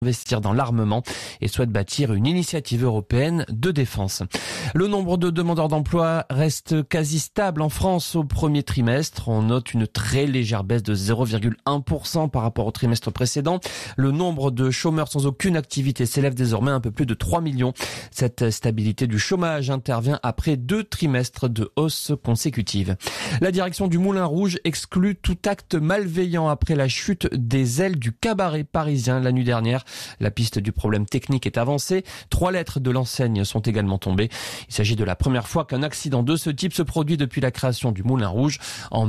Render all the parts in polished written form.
investir dans l'armement et souhaite bâtir une initiative européenne de défense. Le nombre de demandeurs d'emploi reste quasi stable en France au premier trimestre. On note une très légère baisse de 0,1% par rapport au trimestre précédent. Le nombre de chômeurs sans aucune activité s'élève désormais à un peu plus de 3 millions. Cette stabilité du chômage intervient après 2 trimestres de hausse consécutive. La direction du Moulin Rouge exclut tout acte malveillant après la chute des ailes du cabaret parisien la nuit dernière. La piste du problème technique est avancée. 3 lettres de l'enseigne sont également tombées. Il s'agit de la première fois qu'un accident de ce type se produit depuis la création du Moulin Rouge en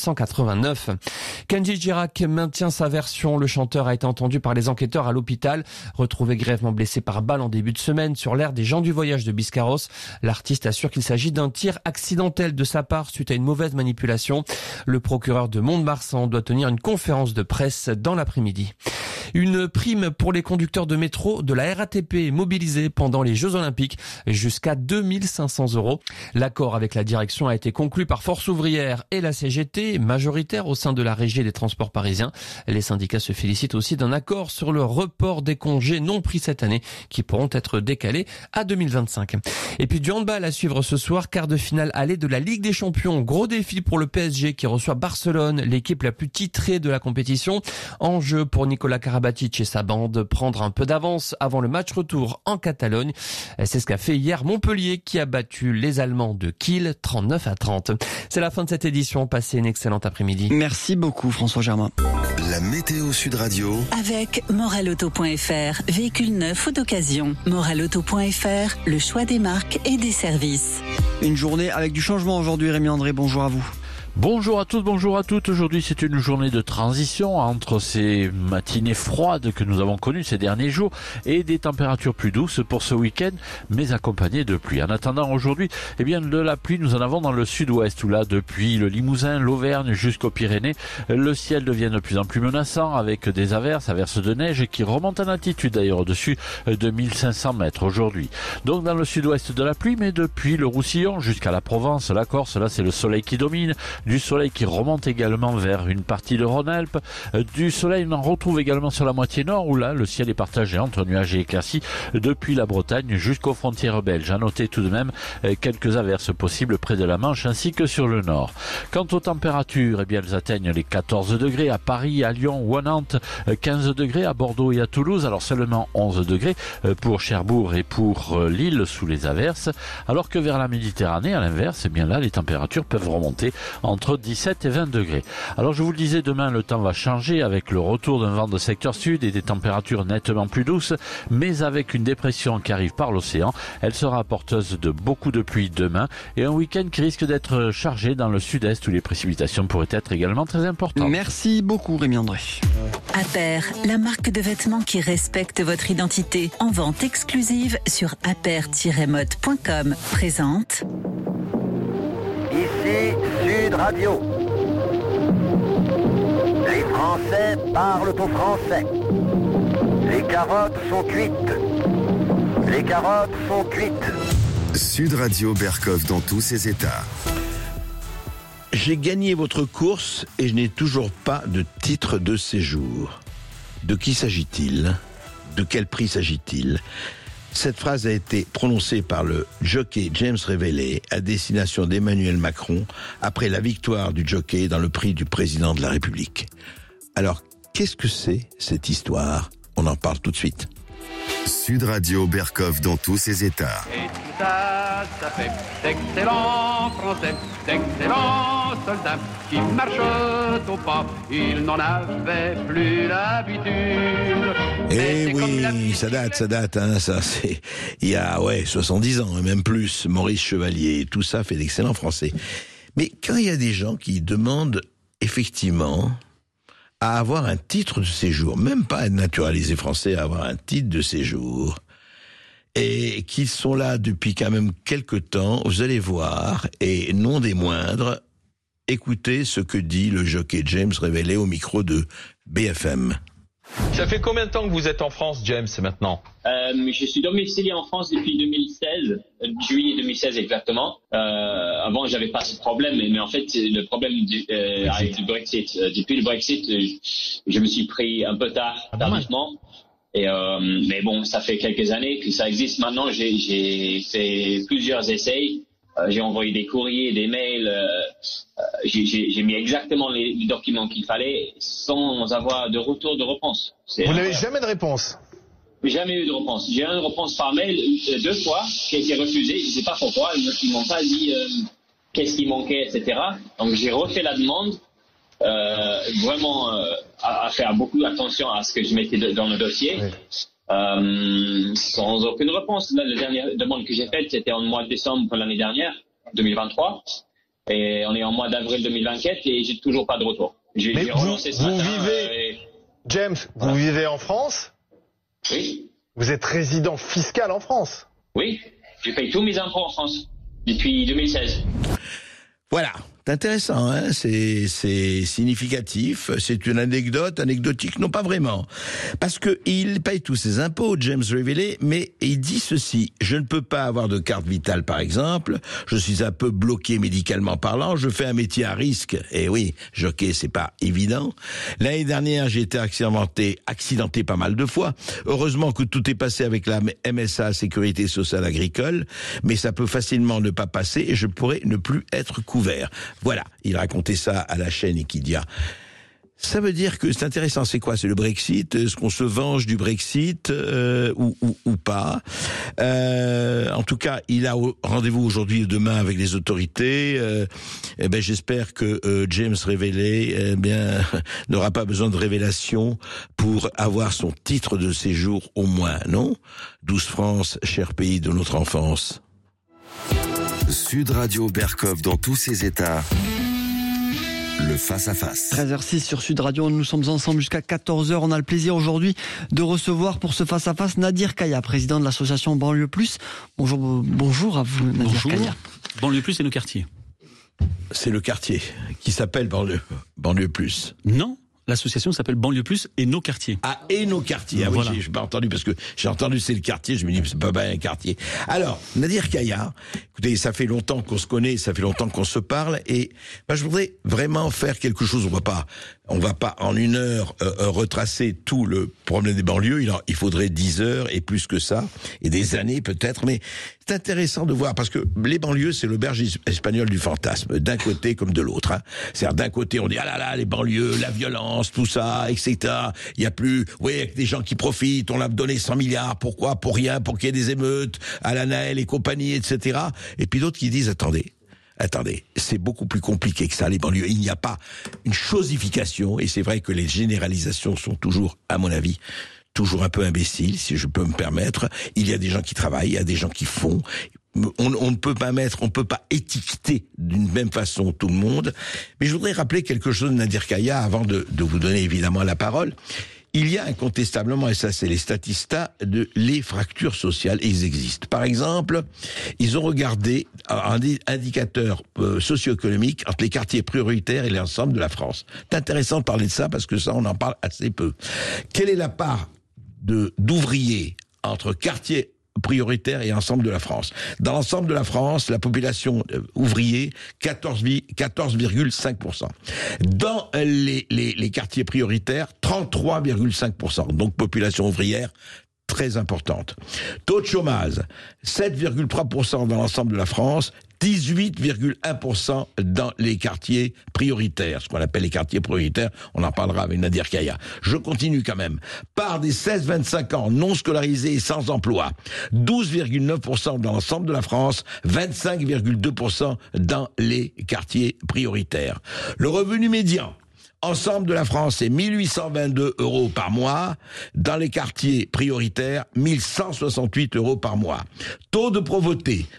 1889. Kenji Girac maintient sa version. Le chanteur a été entendu par les enquêteurs à l'hôpital. Retrouvé grièvement blessé par balle en début de semaine sur l'aire des gens du voyage de Biscarrosse. L'artiste assure qu'il s'agit d'un tir accidentel de sa part suite à une mauvaise manipulation. Le procureur de Mont-de-Marsan doit tenir une conférence de presse dans l'après-midi. Une prime pour les conducteurs de métro de la RATP est mobilisée pendant les Jeux Olympiques jusqu'à 2500 €. L'accord avec la direction a été conclu par Force ouvrière et la CGT, majoritaire au sein de la Régie des transports parisiens. Les syndicats se félicitent aussi d'un accord sur le report des congés non pris cette année qui pourront être décalés à 2025. Et puis du handball à suivre ce soir, quart de finale aller de la Ligue des Champions. Gros défi pour le PSG qui reçoit Barcelone, l'équipe la plus titrée de la compétition. Enjeu pour Nicolas Karabatic et sa bande, prendre un peu d'avance avant le match retour en Catalogne. C'est ce qu'a fait hier Montpellier qui a battu les Allemands de Kiel 39-30. C'est la fin de cette édition. Passez une excellente après-midi. Merci beaucoup François Germain. La météo Sud Radio. Avec Moralauto.fr, véhicule neuf ou d'occasion. Moralauto.fr, le choix des marques et des services. Une journée avec du changement aujourd'hui, Rémi André, bonjour à vous. Bonjour à tous, bonjour à toutes. Aujourd'hui, c'est une journée de transition entre ces matinées froides que nous avons connues ces derniers jours et des températures plus douces pour ce week-end, mais accompagnées de pluie. En attendant, aujourd'hui, de la pluie, nous en avons dans le sud-ouest, où là, depuis le Limousin, l'Auvergne jusqu'aux Pyrénées, le ciel devient de plus en plus menaçant avec des averses de neige qui remontent en altitude d'ailleurs au-dessus de 1500 mètres aujourd'hui. Donc dans le sud-ouest de la pluie, mais depuis le Roussillon jusqu'à la Provence, la Corse, là c'est le soleil qui domine. Du soleil qui remonte également vers une partie de Rhône-Alpes. Du soleil, on en retrouve également sur la moitié nord où là, le ciel est partagé entre nuages et éclaircies depuis la Bretagne jusqu'aux frontières belges. À noter tout de même quelques averses possibles près de la Manche ainsi que sur le nord. Quant aux températures, elles atteignent les 14 degrés à Paris, à Lyon ou à Nantes, 15 degrés à Bordeaux et à Toulouse, alors seulement 11 degrés pour Cherbourg et pour Lille sous les averses, alors que vers la Méditerranée, à l'inverse, là, les températures peuvent remonter entre 17 et 20 degrés. Alors je vous le disais, demain le temps va changer avec le retour d'un vent de secteur sud et des températures nettement plus douces, mais avec une dépression qui arrive par l'océan. Elle sera porteuse de beaucoup de pluie demain et un week-end qui risque d'être chargé dans le sud-est où les précipitations pourraient être également très importantes. Merci beaucoup Rémi André. Aper, la marque de vêtements qui respecte votre identité. En vente exclusive sur aper-mode.com. Présente... Ici Sud Radio. Les Français parlent au français. Les carottes sont cuites. Les carottes sont cuites. Sud Radio Berkov dans tous ses états. J'ai gagné votre course et je n'ai toujours pas de titre de séjour. De qui s'agit-il ? De quel prix s'agit-il ? Cette phrase a été prononcée par le jockey James Révélé à destination d'Emmanuel Macron après la victoire du jockey dans le prix du président de la République. Alors, qu'est-ce que c'est cette histoire ? On en parle tout de suite. Sud Radio Berkov dans tous ses états. Et tout ça, ça fait d'excellents Français, d'excellents soldats qui marchent au pas. Ils n'en avaient plus l'habitude. Eh oui, ça date, ça c'est il y a 70 ans, même plus. Maurice Chevalier, tout ça fait d'excellents Français. Mais quand il y a des gens qui demandent effectivement à avoir un titre de séjour, même pas être naturalisé français, à avoir un titre de séjour, et qu'ils sont là depuis quand même quelque temps, vous allez voir, et non des moindres, écoutez ce que dit le jockey James Révélé au micro de BFM. Ça fait combien de temps que vous êtes en France, James, maintenant ? Je suis domicilié en France depuis 2016, juillet 2016 exactement. Avant, j'avais pas ce problème, mais en fait, le problème avec le Brexit. Depuis le Brexit, je me suis pris un peu tardivement. Mais bon, ça fait quelques années que ça existe. Maintenant, j'ai fait plusieurs essais. J'ai envoyé des courriers, des mails. J'ai mis exactement les documents qu'il fallait sans avoir de retour de réponse. Vous n'avez jamais de réponse? Jamais eu de réponse. J'ai eu une réponse par mail 2 fois qui a été refusée. Je ne sais pas pourquoi. Ils m'ont pas dit qu'est-ce qui manquait, etc. Donc j'ai refait la demande. Vraiment à faire beaucoup attention à ce que je mettais dans le dossier. Oui. Sans aucune réponse. Là, la dernière demande que j'ai faite, c'était en mois de décembre de l'année dernière, 2023. Et on est en mois d'avril 2024 et j'ai toujours pas de retour. Mais vous vivez, James, vous vivez en France? Oui. Vous êtes résident fiscal en France? Oui. Je paye tous mes impôts en France depuis 2016. Voilà. C'est intéressant, hein, c'est significatif, c'est une anecdotique, non pas vraiment. Parce que il paye tous ses impôts, James Révélé, mais il dit ceci: je ne peux pas avoir de carte vitale par exemple, je suis un peu bloqué médicalement parlant, je fais un métier à risque. Et oui, jockey, c'est pas évident. L'année dernière, j'ai été accidenté pas mal de fois. Heureusement que tout est passé avec la MSA, Sécurité Sociale Agricole, mais ça peut facilement ne pas passer et je pourrais ne plus être couvert. Voilà, il racontait ça à la chaîne Equidia. Ça veut dire que c'est intéressant, c'est quoi? C'est le Brexit? Est-ce qu'on se venge du Brexit ou pas? En tout cas, il a rendez-vous aujourd'hui et demain avec les autorités. J'espère que James Révélé n'aura pas besoin de révélation pour avoir son titre de séjour au moins, non? 12 France, cher pays de notre enfance. Sud Radio Berkov dans tous ses états. Le face-à-face. 13h06 sur Sud Radio, nous sommes ensemble jusqu'à 14h. On a le plaisir aujourd'hui de recevoir pour ce face-à-face Nadir Kaya, président de l'association Banlieue Plus. Bonjour à vous, Nadir Kaya. Banlieue Plus, c'est nos quartiers. C'est le quartier qui s'appelle Banlieue Plus. Non, l'association s'appelle Banlieue Plus et nos quartiers. Ah, et nos quartiers. Ah voilà. Oui, j'ai pas entendu parce que j'ai entendu c'est le quartier, je me dis c'est pas bien un quartier. Alors, Nadir Kaya, écoutez, ça fait longtemps qu'on se connaît, ça fait longtemps qu'on se parle et je voudrais vraiment faire quelque chose. On va pas en une heure retracer tout le problème des banlieues. Il faudrait 10 heures et plus que ça et des années peut-être, mais c'est intéressant de voir parce que les banlieues, c'est l'auberge espagnole du fantasme, d'un côté comme de l'autre. Hein. C'est-à-dire d'un côté, on dit ah là là, les banlieues, la violence, tout ça, etc. Il y a plus, avec des gens qui profitent. On a donné 100 milliards, pourquoi? Pour rien, pour qu'il y ait des émeutes à la Naël et compagnie, etc. Et puis d'autres qui disent attendez, c'est beaucoup plus compliqué que ça, les banlieues. Il n'y a pas une chosification, et c'est vrai que les généralisations sont toujours, à mon avis, toujours un peu imbéciles, si je peux me permettre. Il y a des gens qui travaillent, il y a des gens qui font. On ne peut pas étiqueter d'une même façon tout le monde. Mais je voudrais rappeler quelque chose de Nadir Kaya avant de vous donner évidemment la parole. Il y a incontestablement, et ça c'est les statistas, les fractures sociales, et ils existent. Par exemple, ils ont regardé un indicateur socio-économique entre les quartiers prioritaires et l'ensemble de la France. C'est intéressant de parler de ça parce que ça on en parle assez peu. Quelle est la part d'ouvriers entre quartiers prioritaires et ensemble de la France? Dans l'ensemble de la France, la population ouvrier, 14,5%. Dans les quartiers prioritaires, 33,5%. Donc population ouvrière très importante. Taux de chômage, 7,3% dans l'ensemble de la France, 18,1% dans les quartiers prioritaires, ce qu'on appelle les quartiers prioritaires, on en parlera avec Nadir Kaya. Je continue quand même. Part des 16-25 ans non scolarisés et sans emploi, 12,9% dans l'ensemble de la France, 25,2% dans les quartiers prioritaires. Le revenu médian, ensemble de la France, c'est 1822 € par mois. Dans les quartiers prioritaires, 1168 € par mois. Taux de pauvreté,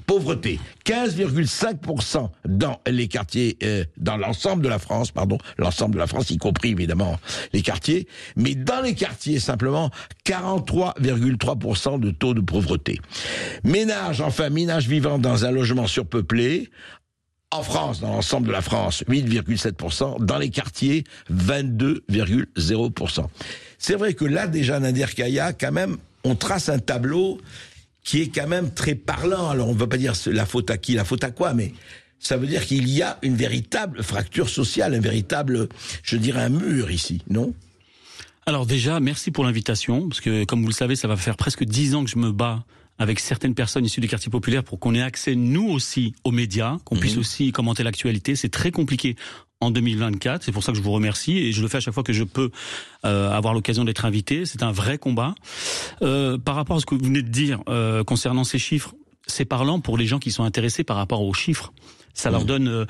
15,5% dans les quartiers, dans l'ensemble de la France, y compris évidemment les quartiers. Mais dans les quartiers, simplement, 43,3% de taux de pauvreté. Ménage vivant dans un logement surpeuplé, en France, dans l'ensemble de la France, 8,7%. Dans les quartiers, 22,0%. C'est vrai que là, déjà, Nadir Kaya, quand même, on trace un tableau qui est quand même très parlant. Alors, on ne va pas dire la faute à qui, la faute à quoi, mais ça veut dire qu'il y a une véritable fracture sociale, un véritable, je dirais, un mur ici, non ? Alors déjà, merci pour l'invitation, parce que comme vous le savez, ça va faire presque 10 ans que je me bats avec certaines personnes issues des quartiers populaires pour qu'on ait accès, nous aussi, aux médias, qu'on puisse aussi commenter l'actualité. C'est très compliqué en 2024, c'est pour ça que je vous remercie, et je le fais à chaque fois que je peux avoir l'occasion d'être invité. C'est un vrai combat. Par rapport à ce que vous venez de dire concernant ces chiffres, c'est parlant pour les gens qui sont intéressés par rapport aux chiffres. Ça leur donne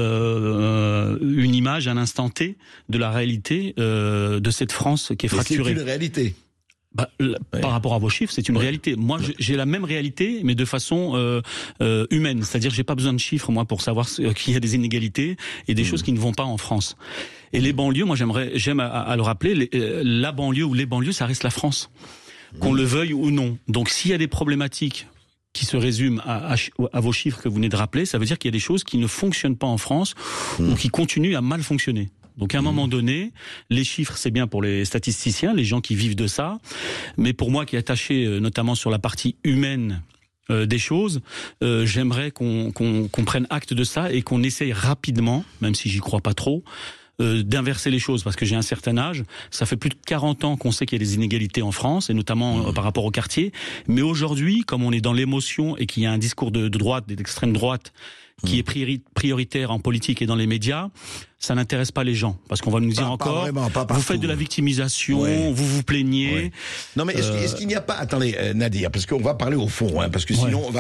une image, un instant T de la réalité de cette France qui est fracturée. C'est une réalité. Par rapport à vos chiffres, c'est une réalité. Moi, j'ai la même réalité, mais de façon humaine. C'est-à-dire, j'ai pas besoin de chiffres, moi, pour savoir qu'il y a des inégalités et des choses qui ne vont pas en France. Et les banlieues, moi, j'aime à le rappeler, la banlieue ou les banlieues, ça reste la France. Qu'on le veuille ou non. Donc, s'il y a des problématiques qui se résument à vos chiffres que vous venez de rappeler, ça veut dire qu'il y a des choses qui ne fonctionnent pas en France ou qui continuent à mal fonctionner. Donc à un moment donné, les chiffres, c'est bien pour les statisticiens, les gens qui vivent de ça, mais pour moi qui est attaché notamment sur la partie humaine des choses, j'aimerais qu'on prenne acte de ça et qu'on essaye rapidement, même si j'y crois pas trop, d'inverser les choses, parce que j'ai un certain âge. Ça fait plus de 40 ans qu'on sait qu'il y a des inégalités en France, et notamment par rapport au quartier. Mais aujourd'hui, comme on est dans l'émotion et qu'il y a un discours de droite, d'extrême droite, qui est prioritaire en politique et dans les médias, ça n'intéresse pas les gens. Parce qu'on va nous dire encore, vous faites de la victimisation, vous vous plaignez. Ouais. Non mais est-ce qu'il n'y a pas... Attendez, Nadir, parce qu'on va parler au fond, parce que sinon on va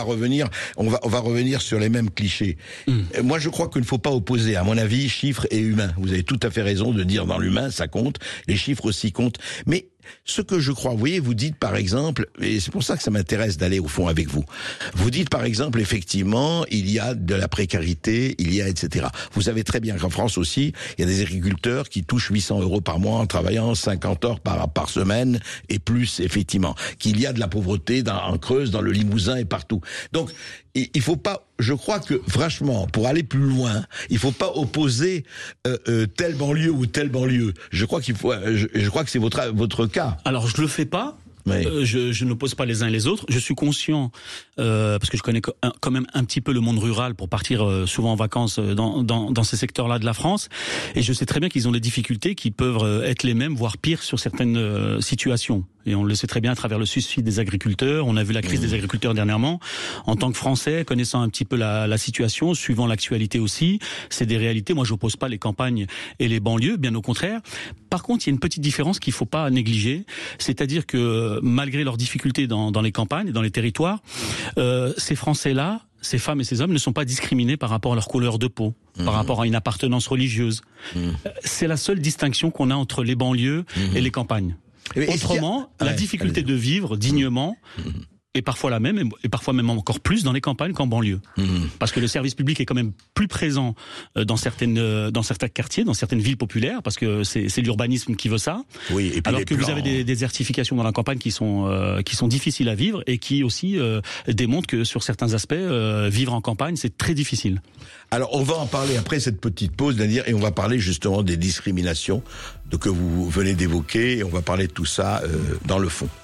revenir sur les mêmes clichés. Moi je crois qu'il ne faut pas opposer, à mon avis, chiffres et humains. Vous avez tout à fait raison de dire dans l'humain, ça compte, les chiffres aussi comptent. Mais ce que je crois, vous voyez, vous dites par exemple, et c'est pour ça que ça m'intéresse d'aller au fond avec vous, vous dites par exemple, effectivement, il y a de la précarité, il y a etc. Vous savez très bien qu'en France aussi, il y a des agriculteurs qui touchent 800 € par mois en travaillant 50 heures par semaine et plus, effectivement. Qu'il y a de la pauvreté en Creuse, dans le Limousin et partout. Donc, il faut pas, je crois que, franchement, pour aller plus loin, il faut pas opposer telle banlieue ou telle banlieue. Je crois qu'il faut, je crois que c'est votre cas. Alors, je le fais pas. Je n'oppose pas les uns et les autres. Je suis conscient, parce que je connais quand même un petit peu le monde rural pour partir souvent en vacances dans ces secteurs-là de la France. Et je sais très bien qu'ils ont des difficultés qui peuvent être les mêmes, voire pires sur certaines situations. Et on le sait très bien à travers le suicide des agriculteurs. On a vu la crise des agriculteurs dernièrement. En tant que Français, connaissant un petit peu la situation, suivant l'actualité aussi, c'est des réalités. Moi, je n'oppose pas les campagnes et les banlieues, bien au contraire. Par contre, il y a une petite différence qu'il ne faut pas négliger. C'est-à-dire que malgré leurs difficultés dans les campagnes et dans les territoires, ces Français-là, ces femmes et ces hommes ne sont pas discriminés par rapport à leur couleur de peau, par rapport à une appartenance religieuse. C'est la seule distinction qu'on a entre les banlieues et les campagnes. Autrement, la difficulté de vivre dignement est parfois la même, et parfois même encore plus dans les campagnes qu'en banlieue. Parce que le service public est quand même plus présent dans certains quartiers, dans certaines villes populaires, parce que c'est l'urbanisme qui veut ça. Oui, et puis alors que vous avez des désertifications dans la campagne qui sont difficiles à vivre et qui aussi démontrent que sur certains aspects, vivre en campagne, c'est très difficile. Alors on va en parler après cette petite pause, Nadir, et on va parler justement des discriminations que vous venez d'évoquer, et on va parler de tout ça dans le fond.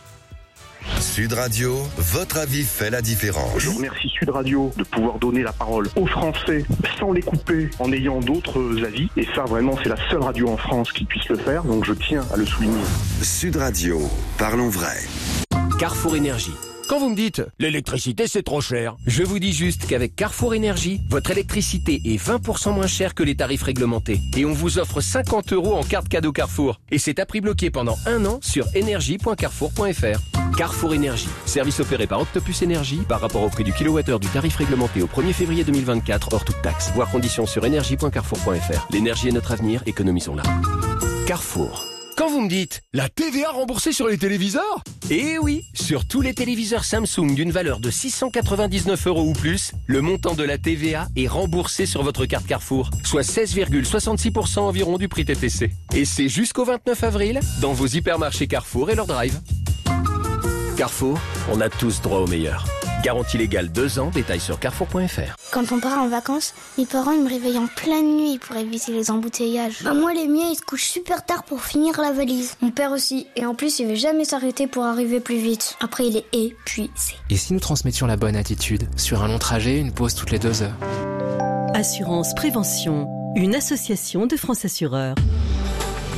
Sud Radio, votre avis fait la différence. Je remercie Sud Radio de pouvoir donner la parole aux Français sans les couper en ayant d'autres avis. Et ça, vraiment, c'est la seule radio en France qui puisse le faire. Donc je tiens à le souligner. Sud Radio, parlons vrai. Carrefour Énergie. Quand vous me dites « l'électricité c'est trop cher », je vous dis juste qu'avec Carrefour Énergie, votre électricité est 20% moins chère que les tarifs réglementés. Et on vous offre 50 € en carte cadeau Carrefour. Et c'est à prix bloqué pendant 1 an sur énergie.carrefour.fr. Carrefour Énergie, service opéré par Octopus Énergie par rapport au prix du kilowattheure du tarif réglementé au 1er février 2024 hors toute taxe. Voir conditions sur énergie.carrefour.fr. L'énergie est notre avenir, économisons-la. Carrefour. Quand vous me dites « la TVA remboursée sur les téléviseurs ?» Eh oui, sur tous les téléviseurs Samsung d'une valeur de 699 € ou plus, le montant de la TVA est remboursé sur votre carte Carrefour, soit 16,66% environ du prix TTC. Et c'est jusqu'au 29 avril dans vos hypermarchés Carrefour et leur drive. Carrefour, on a tous droit au meilleur. Garantie légale 2 ans, détails sur carrefour.fr. Quand on part en vacances, mes parents ils me réveillent en pleine nuit pour éviter les embouteillages. Moi, les miens, ils se couchent super tard pour finir la valise. Mon père aussi. Et en plus, il veut jamais s'arrêter pour arriver plus vite. Après, il est épuisé. Et si nous transmettions la bonne attitude ? Sur un long trajet, une pause toutes les 2 heures. Assurance Prévention, une association de France Assureurs.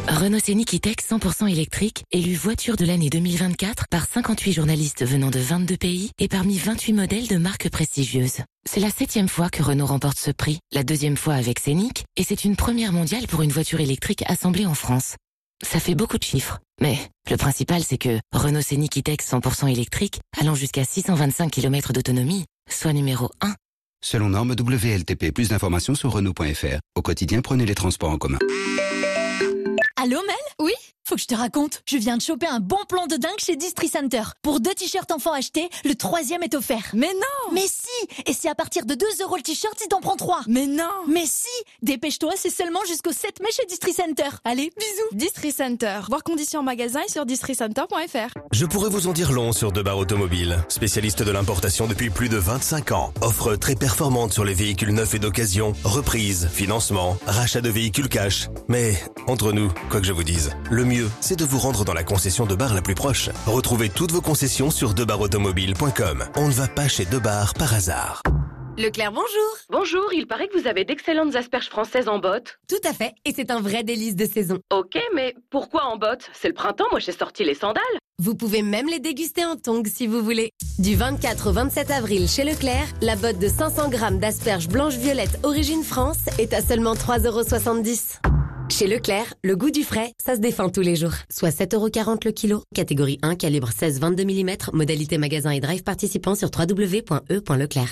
Renault Scénic E-Tech 100% électrique, élu voiture de l'année 2024 par 58 journalistes venant de 22 pays et parmi 28 modèles de marques prestigieuses. C'est la 7e fois que Renault remporte ce prix, la 2e fois avec Scénic, et c'est une première mondiale pour une voiture électrique assemblée en France. Ça fait beaucoup de chiffres, mais le principal c'est que Renault Scénic E-Tech 100% électrique, allant jusqu'à 625 km d'autonomie, soit numéro 1. Selon norme WLTP, plus d'informations sur Renault.fr. Au quotidien, prenez les transports en commun. Allô Mel ? Oui ? Faut que je te raconte. Je viens de choper un bon plan de dingue chez Distri Center. Pour 2 t-shirts enfants achetés, le 3e est offert. Mais non ! Mais si ! Et c'est à partir de 2 € le t-shirt si t'en prends 3. Mais non ! Mais si ! Dépêche-toi, c'est seulement jusqu'au 7 mai chez Distri Center. Allez, bisous ! Distri Center. Voir conditions en magasin et sur districenter.fr. Je pourrais vous en dire long sur Debar Automobile. Spécialiste de l'importation depuis plus de 25 ans. Offre très performante sur les véhicules neufs et d'occasion. Reprise, financement, rachat de véhicules cash. Mais, entre nous, quoi que je vous dise, le mieux, c'est de vous rendre dans la concession Debar la plus proche. Retrouvez toutes vos concessions sur debarautomobile.com. On ne va pas chez Debar par hasard. Leclerc, bonjour. Bonjour, il paraît que vous avez d'excellentes asperges françaises en botte. Tout à fait, et c'est un vrai délice de saison. Ok, mais pourquoi en botte ? C'est le printemps, moi j'ai sorti les sandales. Vous pouvez même les déguster en tongs si vous voulez. Du 24 au 27 avril chez Leclerc, la botte de 500 grammes d'asperges blanches-violettes origine France est à seulement 3,70 €. Chez Leclerc, le goût du frais, ça se défend tous les jours. Soit 7,40 € le kilo. Catégorie 1, calibre 16-22 mm. Modalité magasin et drive participant sur www.e.leclerc.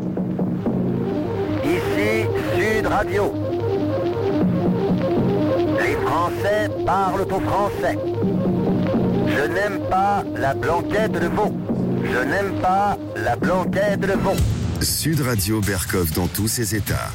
Ici Sud Radio. Les Français parlent au français. Je n'aime pas la blanquette de veau. Je n'aime pas la blanquette de veau. Sud Radio Berkov dans tous ses états.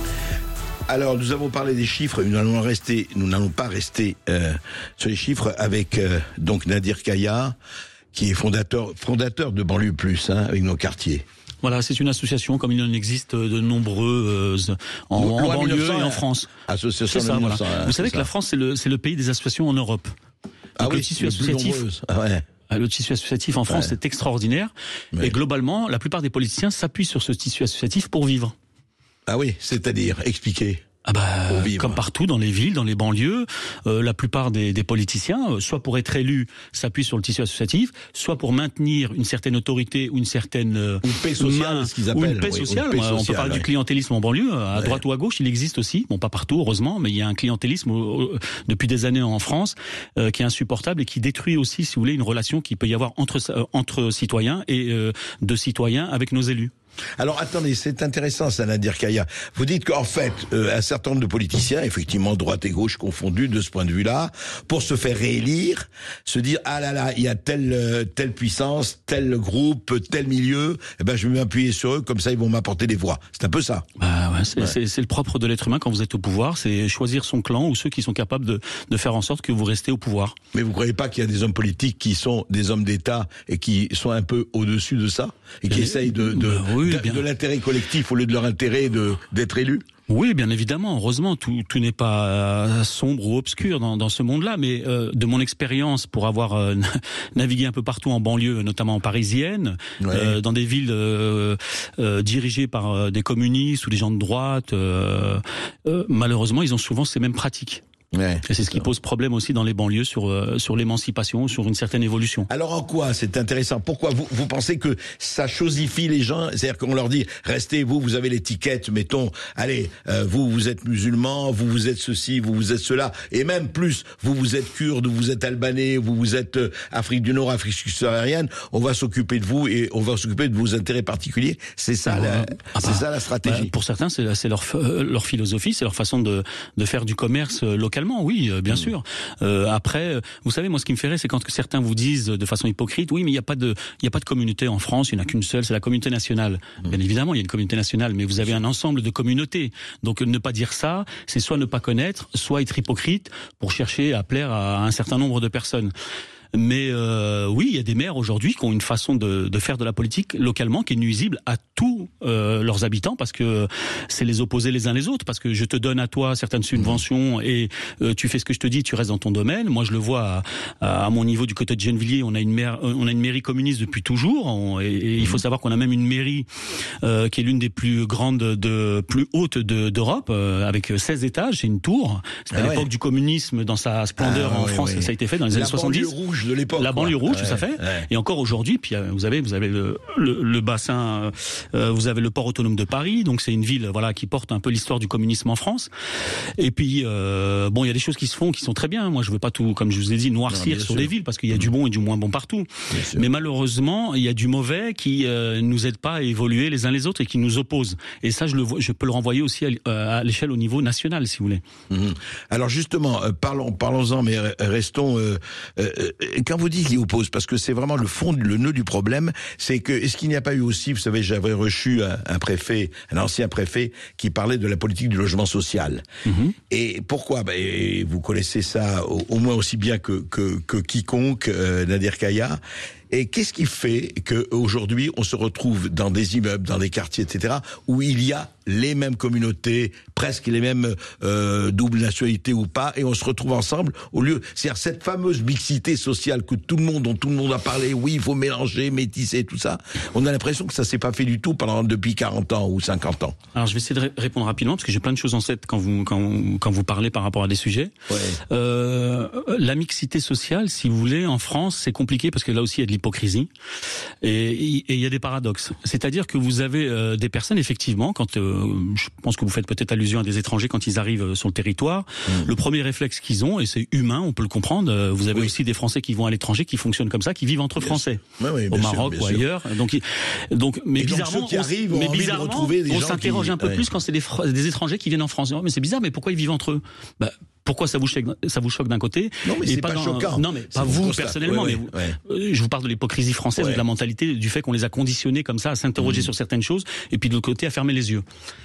Alors, nous avons parlé des chiffres, nous n'allons pas rester sur les chiffres avec donc Nadir Kaya, qui est fondateur de Banlieue Plus, avec nos quartiers. Voilà, c'est une association comme il en existe de nombreuses en banlieue et en France. Association c'est ça, voilà. Vous savez que ça. La France, c'est le pays des associations en Europe. Donc oui, le tissu associatif. Le tissu associatif en France est extraordinaire. Et globalement, la plupart des politiciens s'appuient sur ce tissu associatif pour vivre. Ah oui, c'est-à-dire, expliquez. Comme partout dans les villes, dans les banlieues, la plupart des politiciens, soit pour être élus, s'appuient sur le tissu associatif, soit pour maintenir une certaine autorité ou une certaine paix sociale, ce qu'ils appellent. Ou une paix sociale. On peut parler du clientélisme en banlieue, à droite ou à gauche, il existe aussi. Bon, pas partout, heureusement, mais il y a un clientélisme depuis des années en France qui est insupportable et qui détruit aussi, si vous voulez, une relation qu'il peut y avoir entre citoyens et de citoyens avec nos élus. Alors attendez, c'est intéressant ça, Nadir Kaya. Vous dites qu'en fait, un certain nombre de politiciens, effectivement droite et gauche confondus de ce point de vue-là, pour se faire réélire, se dire ah là là, il y a telle puissance, tel groupe, tel milieu, je vais m'appuyer sur eux, comme ça ils vont m'apporter des voix. C'est un peu ça. C'est le propre de l'être humain quand vous êtes au pouvoir, c'est choisir son clan ou ceux qui sont capables de faire en sorte que vous restez au pouvoir. Mais vous croyez pas qu'il y a des hommes politiques qui sont des hommes d'État et qui sont un peu au-dessus de ça et qui essayent de l'intérêt collectif au lieu de leur intérêt d'être élus? Oui, bien évidemment. Heureusement, tout n'est pas sombre ou obscur dans ce monde-là. Mais de mon expérience, pour avoir navigué un peu partout en banlieue, notamment parisienne, dans des villes dirigées par des communistes ou des gens de droite, malheureusement, ils ont souvent ces mêmes pratiques. Et c'est ce qui pose problème aussi dans les banlieues sur l'émancipation, sur une certaine évolution. Alors en quoi c'est intéressant? Pourquoi vous pensez que ça chosifie les gens? C'est-à-dire qu'on leur dit restez, vous avez l'étiquette, mettons, allez, vous êtes musulman, vous êtes ceci, vous êtes cela, et même plus, vous êtes kurde, vous êtes albanais, vous êtes Afrique du Nord, Afrique subsaharienne, on va s'occuper de vous et on va s'occuper de vos intérêts particuliers. C'est ça, ça la stratégie. Pour certains, c'est leur philosophie, c'est leur façon de faire du commerce localement. Oui, bien sûr. Après, vous savez, moi, ce qui me fait rire, c'est quand certains vous disent de façon hypocrite, oui, mais il n'y a pas de communauté en France, il n'y en a qu'une seule, c'est la communauté nationale. Bien évidemment, il y a une communauté nationale, mais vous avez un ensemble de communautés. Donc, ne pas dire ça, c'est soit ne pas connaître, soit être hypocrite pour chercher à plaire à un certain nombre de personnes. Mais oui, il y a des maires aujourd'hui qui ont une façon de faire de la politique localement qui est nuisible à tout leurs habitants, parce que c'est les opposer les uns les autres, parce que je te donne à toi certaines subventions et tu fais ce que je te dis, tu restes dans ton domaine. Moi, je le vois à mon niveau du côté de Gennevilliers, on a une mairie communiste depuis toujours, et il faut savoir qu'on a même une mairie qui est l'une des plus grandes, plus hautes d'Europe, avec 16 étages, c'est une tour. C'était à l'époque du communisme dans sa splendeur en France, ça a été fait dans les années 70. La banlieue rouge de l'époque. La banlieue rouge, tout à fait. Ouais. Et encore aujourd'hui, puis vous avez le bassin, vous avez le port autonome de Paris, donc c'est une ville qui porte un peu l'histoire du communisme en France. Et puis il y a des choses qui se font qui sont très bien. Moi, je veux pas tout, comme je vous ai dit, noircir sur des villes, parce qu'il y a du bon et du moins bon partout. Mais malheureusement, il y a du mauvais qui nous aide pas à évoluer les uns les autres et qui nous oppose. Et ça, je peux le renvoyer aussi à l'échelle au niveau national, si vous voulez. Alors justement, parlons-en, mais restons. Quand vous dites qu'il oppose, parce que c'est vraiment le nœud du problème, c'est que est-ce qu'il n'y a pas eu aussi, vous savez, j'avais reçu un ancien préfet qui parlait de la politique du logement social. Et pourquoi ? Vous connaissez ça au moins aussi bien que quiconque, Nadir Kaya. Et qu'est-ce qui fait qu'aujourd'hui, on se retrouve dans des immeubles, dans des quartiers, etc., où il y a les mêmes communautés, presque les mêmes doubles nationalités ou pas, et on se retrouve ensemble au lieu... C'est-à-dire cette fameuse mixité sociale dont tout le monde a parlé, oui, il faut mélanger, métisser, tout ça. On a l'impression que ça s'est pas fait du tout depuis 40 ans ou 50 ans. Alors je vais essayer de répondre rapidement, parce que j'ai plein de choses en tête quand vous parlez par rapport à des sujets. La mixité sociale, si vous voulez, en France, c'est compliqué, parce que là aussi, il y a de l'hypocrisie, et il y a des paradoxes. C'est-à-dire que vous avez des personnes, effectivement, quand je pense que vous faites peut-être allusion à des étrangers quand ils arrivent sur le territoire, le premier réflexe qu'ils ont, et c'est humain, on peut le comprendre, vous avez aussi des Français qui vont à l'étranger, qui fonctionnent comme ça, qui vivent entre Français, au Maroc ou ailleurs. Mais bizarrement, on s'interroge un peu plus quand c'est des étrangers qui viennent en France. Mais c'est bizarre, mais pourquoi ils vivent entre eux ? Pourquoi ça vous choque d'un côté ? Non, mais c'est pas choquant. Non, mais pas vous personnellement. Je vous parle de l'hypocrisie française, de la mentalité, du fait qu'on les a conditionnés comme ça à s'interroger sur certaines choses, et puis de l'autre côté à fermer les yeux.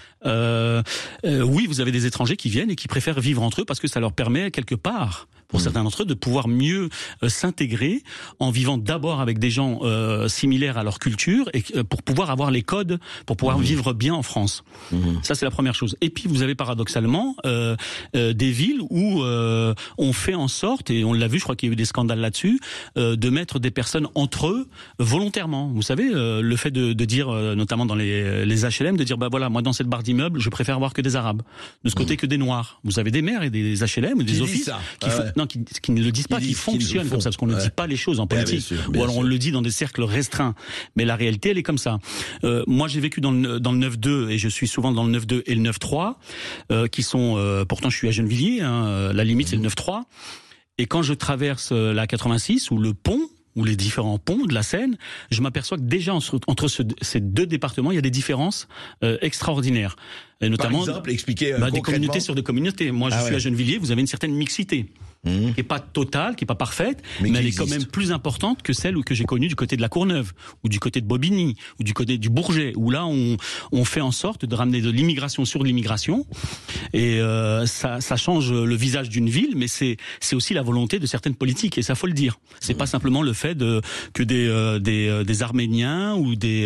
Oui, vous avez des étrangers qui viennent et qui préfèrent vivre entre eux parce que ça leur permet quelque part, pour certains d'entre eux, de pouvoir mieux s'intégrer en vivant d'abord avec des gens similaires à leur culture et pour pouvoir avoir les codes, pour pouvoir vivre bien en France. Ça, c'est la première chose. Et puis, vous avez paradoxalement des villes où on fait en sorte, et on l'a vu, je crois qu'il y a eu des scandales là-dessus, de mettre des personnes entre eux volontairement. Vous savez, le fait de dire, notamment dans les HLM, de dire, moi, dans cette barre d'immeuble, je préfère avoir que des Arabes. De ce côté, que des Noirs. Vous avez des maires et des HLM, des offices qui ne le disent pas, qui fonctionnent comme ça, parce qu'on ne dit pas les choses en politique. Ou alors on le dit dans des cercles restreints. Mais la réalité, elle est comme ça. Moi, j'ai vécu dans le 9-2, et je suis souvent dans le 9-2 et le 9-3, qui sont... pourtant, je suis à Gennevilliers, la limite, c'est le 9-3. Et quand je traverse la 86, ou le pont, ou les différents ponts de la Seine, je m'aperçois que déjà entre ces deux départements, il y a des différences extraordinaires. Et notamment, par exemple, expliquez des communautés sur des communautés. Moi, je suis à Gennevilliers, vous avez une certaine mixité. Qui est pas totale, qui est pas parfaite, mais elle est quand même plus importante que celle que j'ai connue du côté de la Courneuve, ou du côté de Bobigny, ou du côté du Bourget, où là on fait en sorte de ramener de l'immigration sur l'immigration, et ça change le visage d'une ville, mais c'est aussi la volonté de certaines politiques, et ça faut le dire. C'est pas simplement le fait que des Arméniens ou des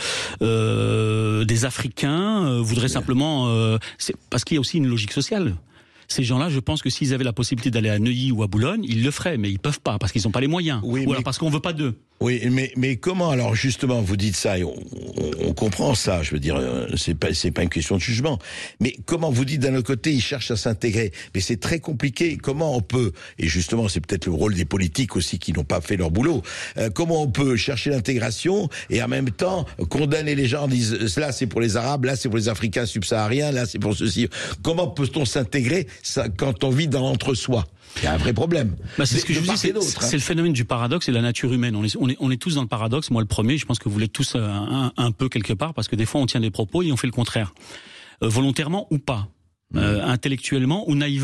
Africains voudraient simplement, c'est parce qu'il y a aussi une logique sociale. Ces gens-là, je pense que s'ils avaient la possibilité d'aller à Neuilly ou à Boulogne, ils le feraient, mais ils peuvent pas parce qu'ils n'ont pas les moyens, ou alors parce qu'on veut pas d'eux. Oui, mais comment alors justement vous dites ça, et on comprend ça, je veux dire, c'est pas une question de jugement, mais comment vous dites d'un autre côté ils cherchent à s'intégrer, mais c'est très compliqué. Comment on peut, et justement c'est peut-être le rôle des politiques aussi qui n'ont pas fait leur boulot, comment on peut chercher l'intégration et en même temps condamner les gens, disent là c'est pour les Arabes, là c'est pour les Africains subsahariens, là c'est pour ceci. Comment peut-on s'intégrer quand on vit dans l'entre-soi? Il y a un vrai problème. C'est ce que je vous dis, c'est le phénomène du paradoxe et la nature humaine. On est tous dans le paradoxe. Moi, le premier, je pense que vous l'êtes tous un peu quelque part, parce que des fois, on tient des propos et on fait le contraire. Volontairement ou pas. Intellectuellement ou naïvement.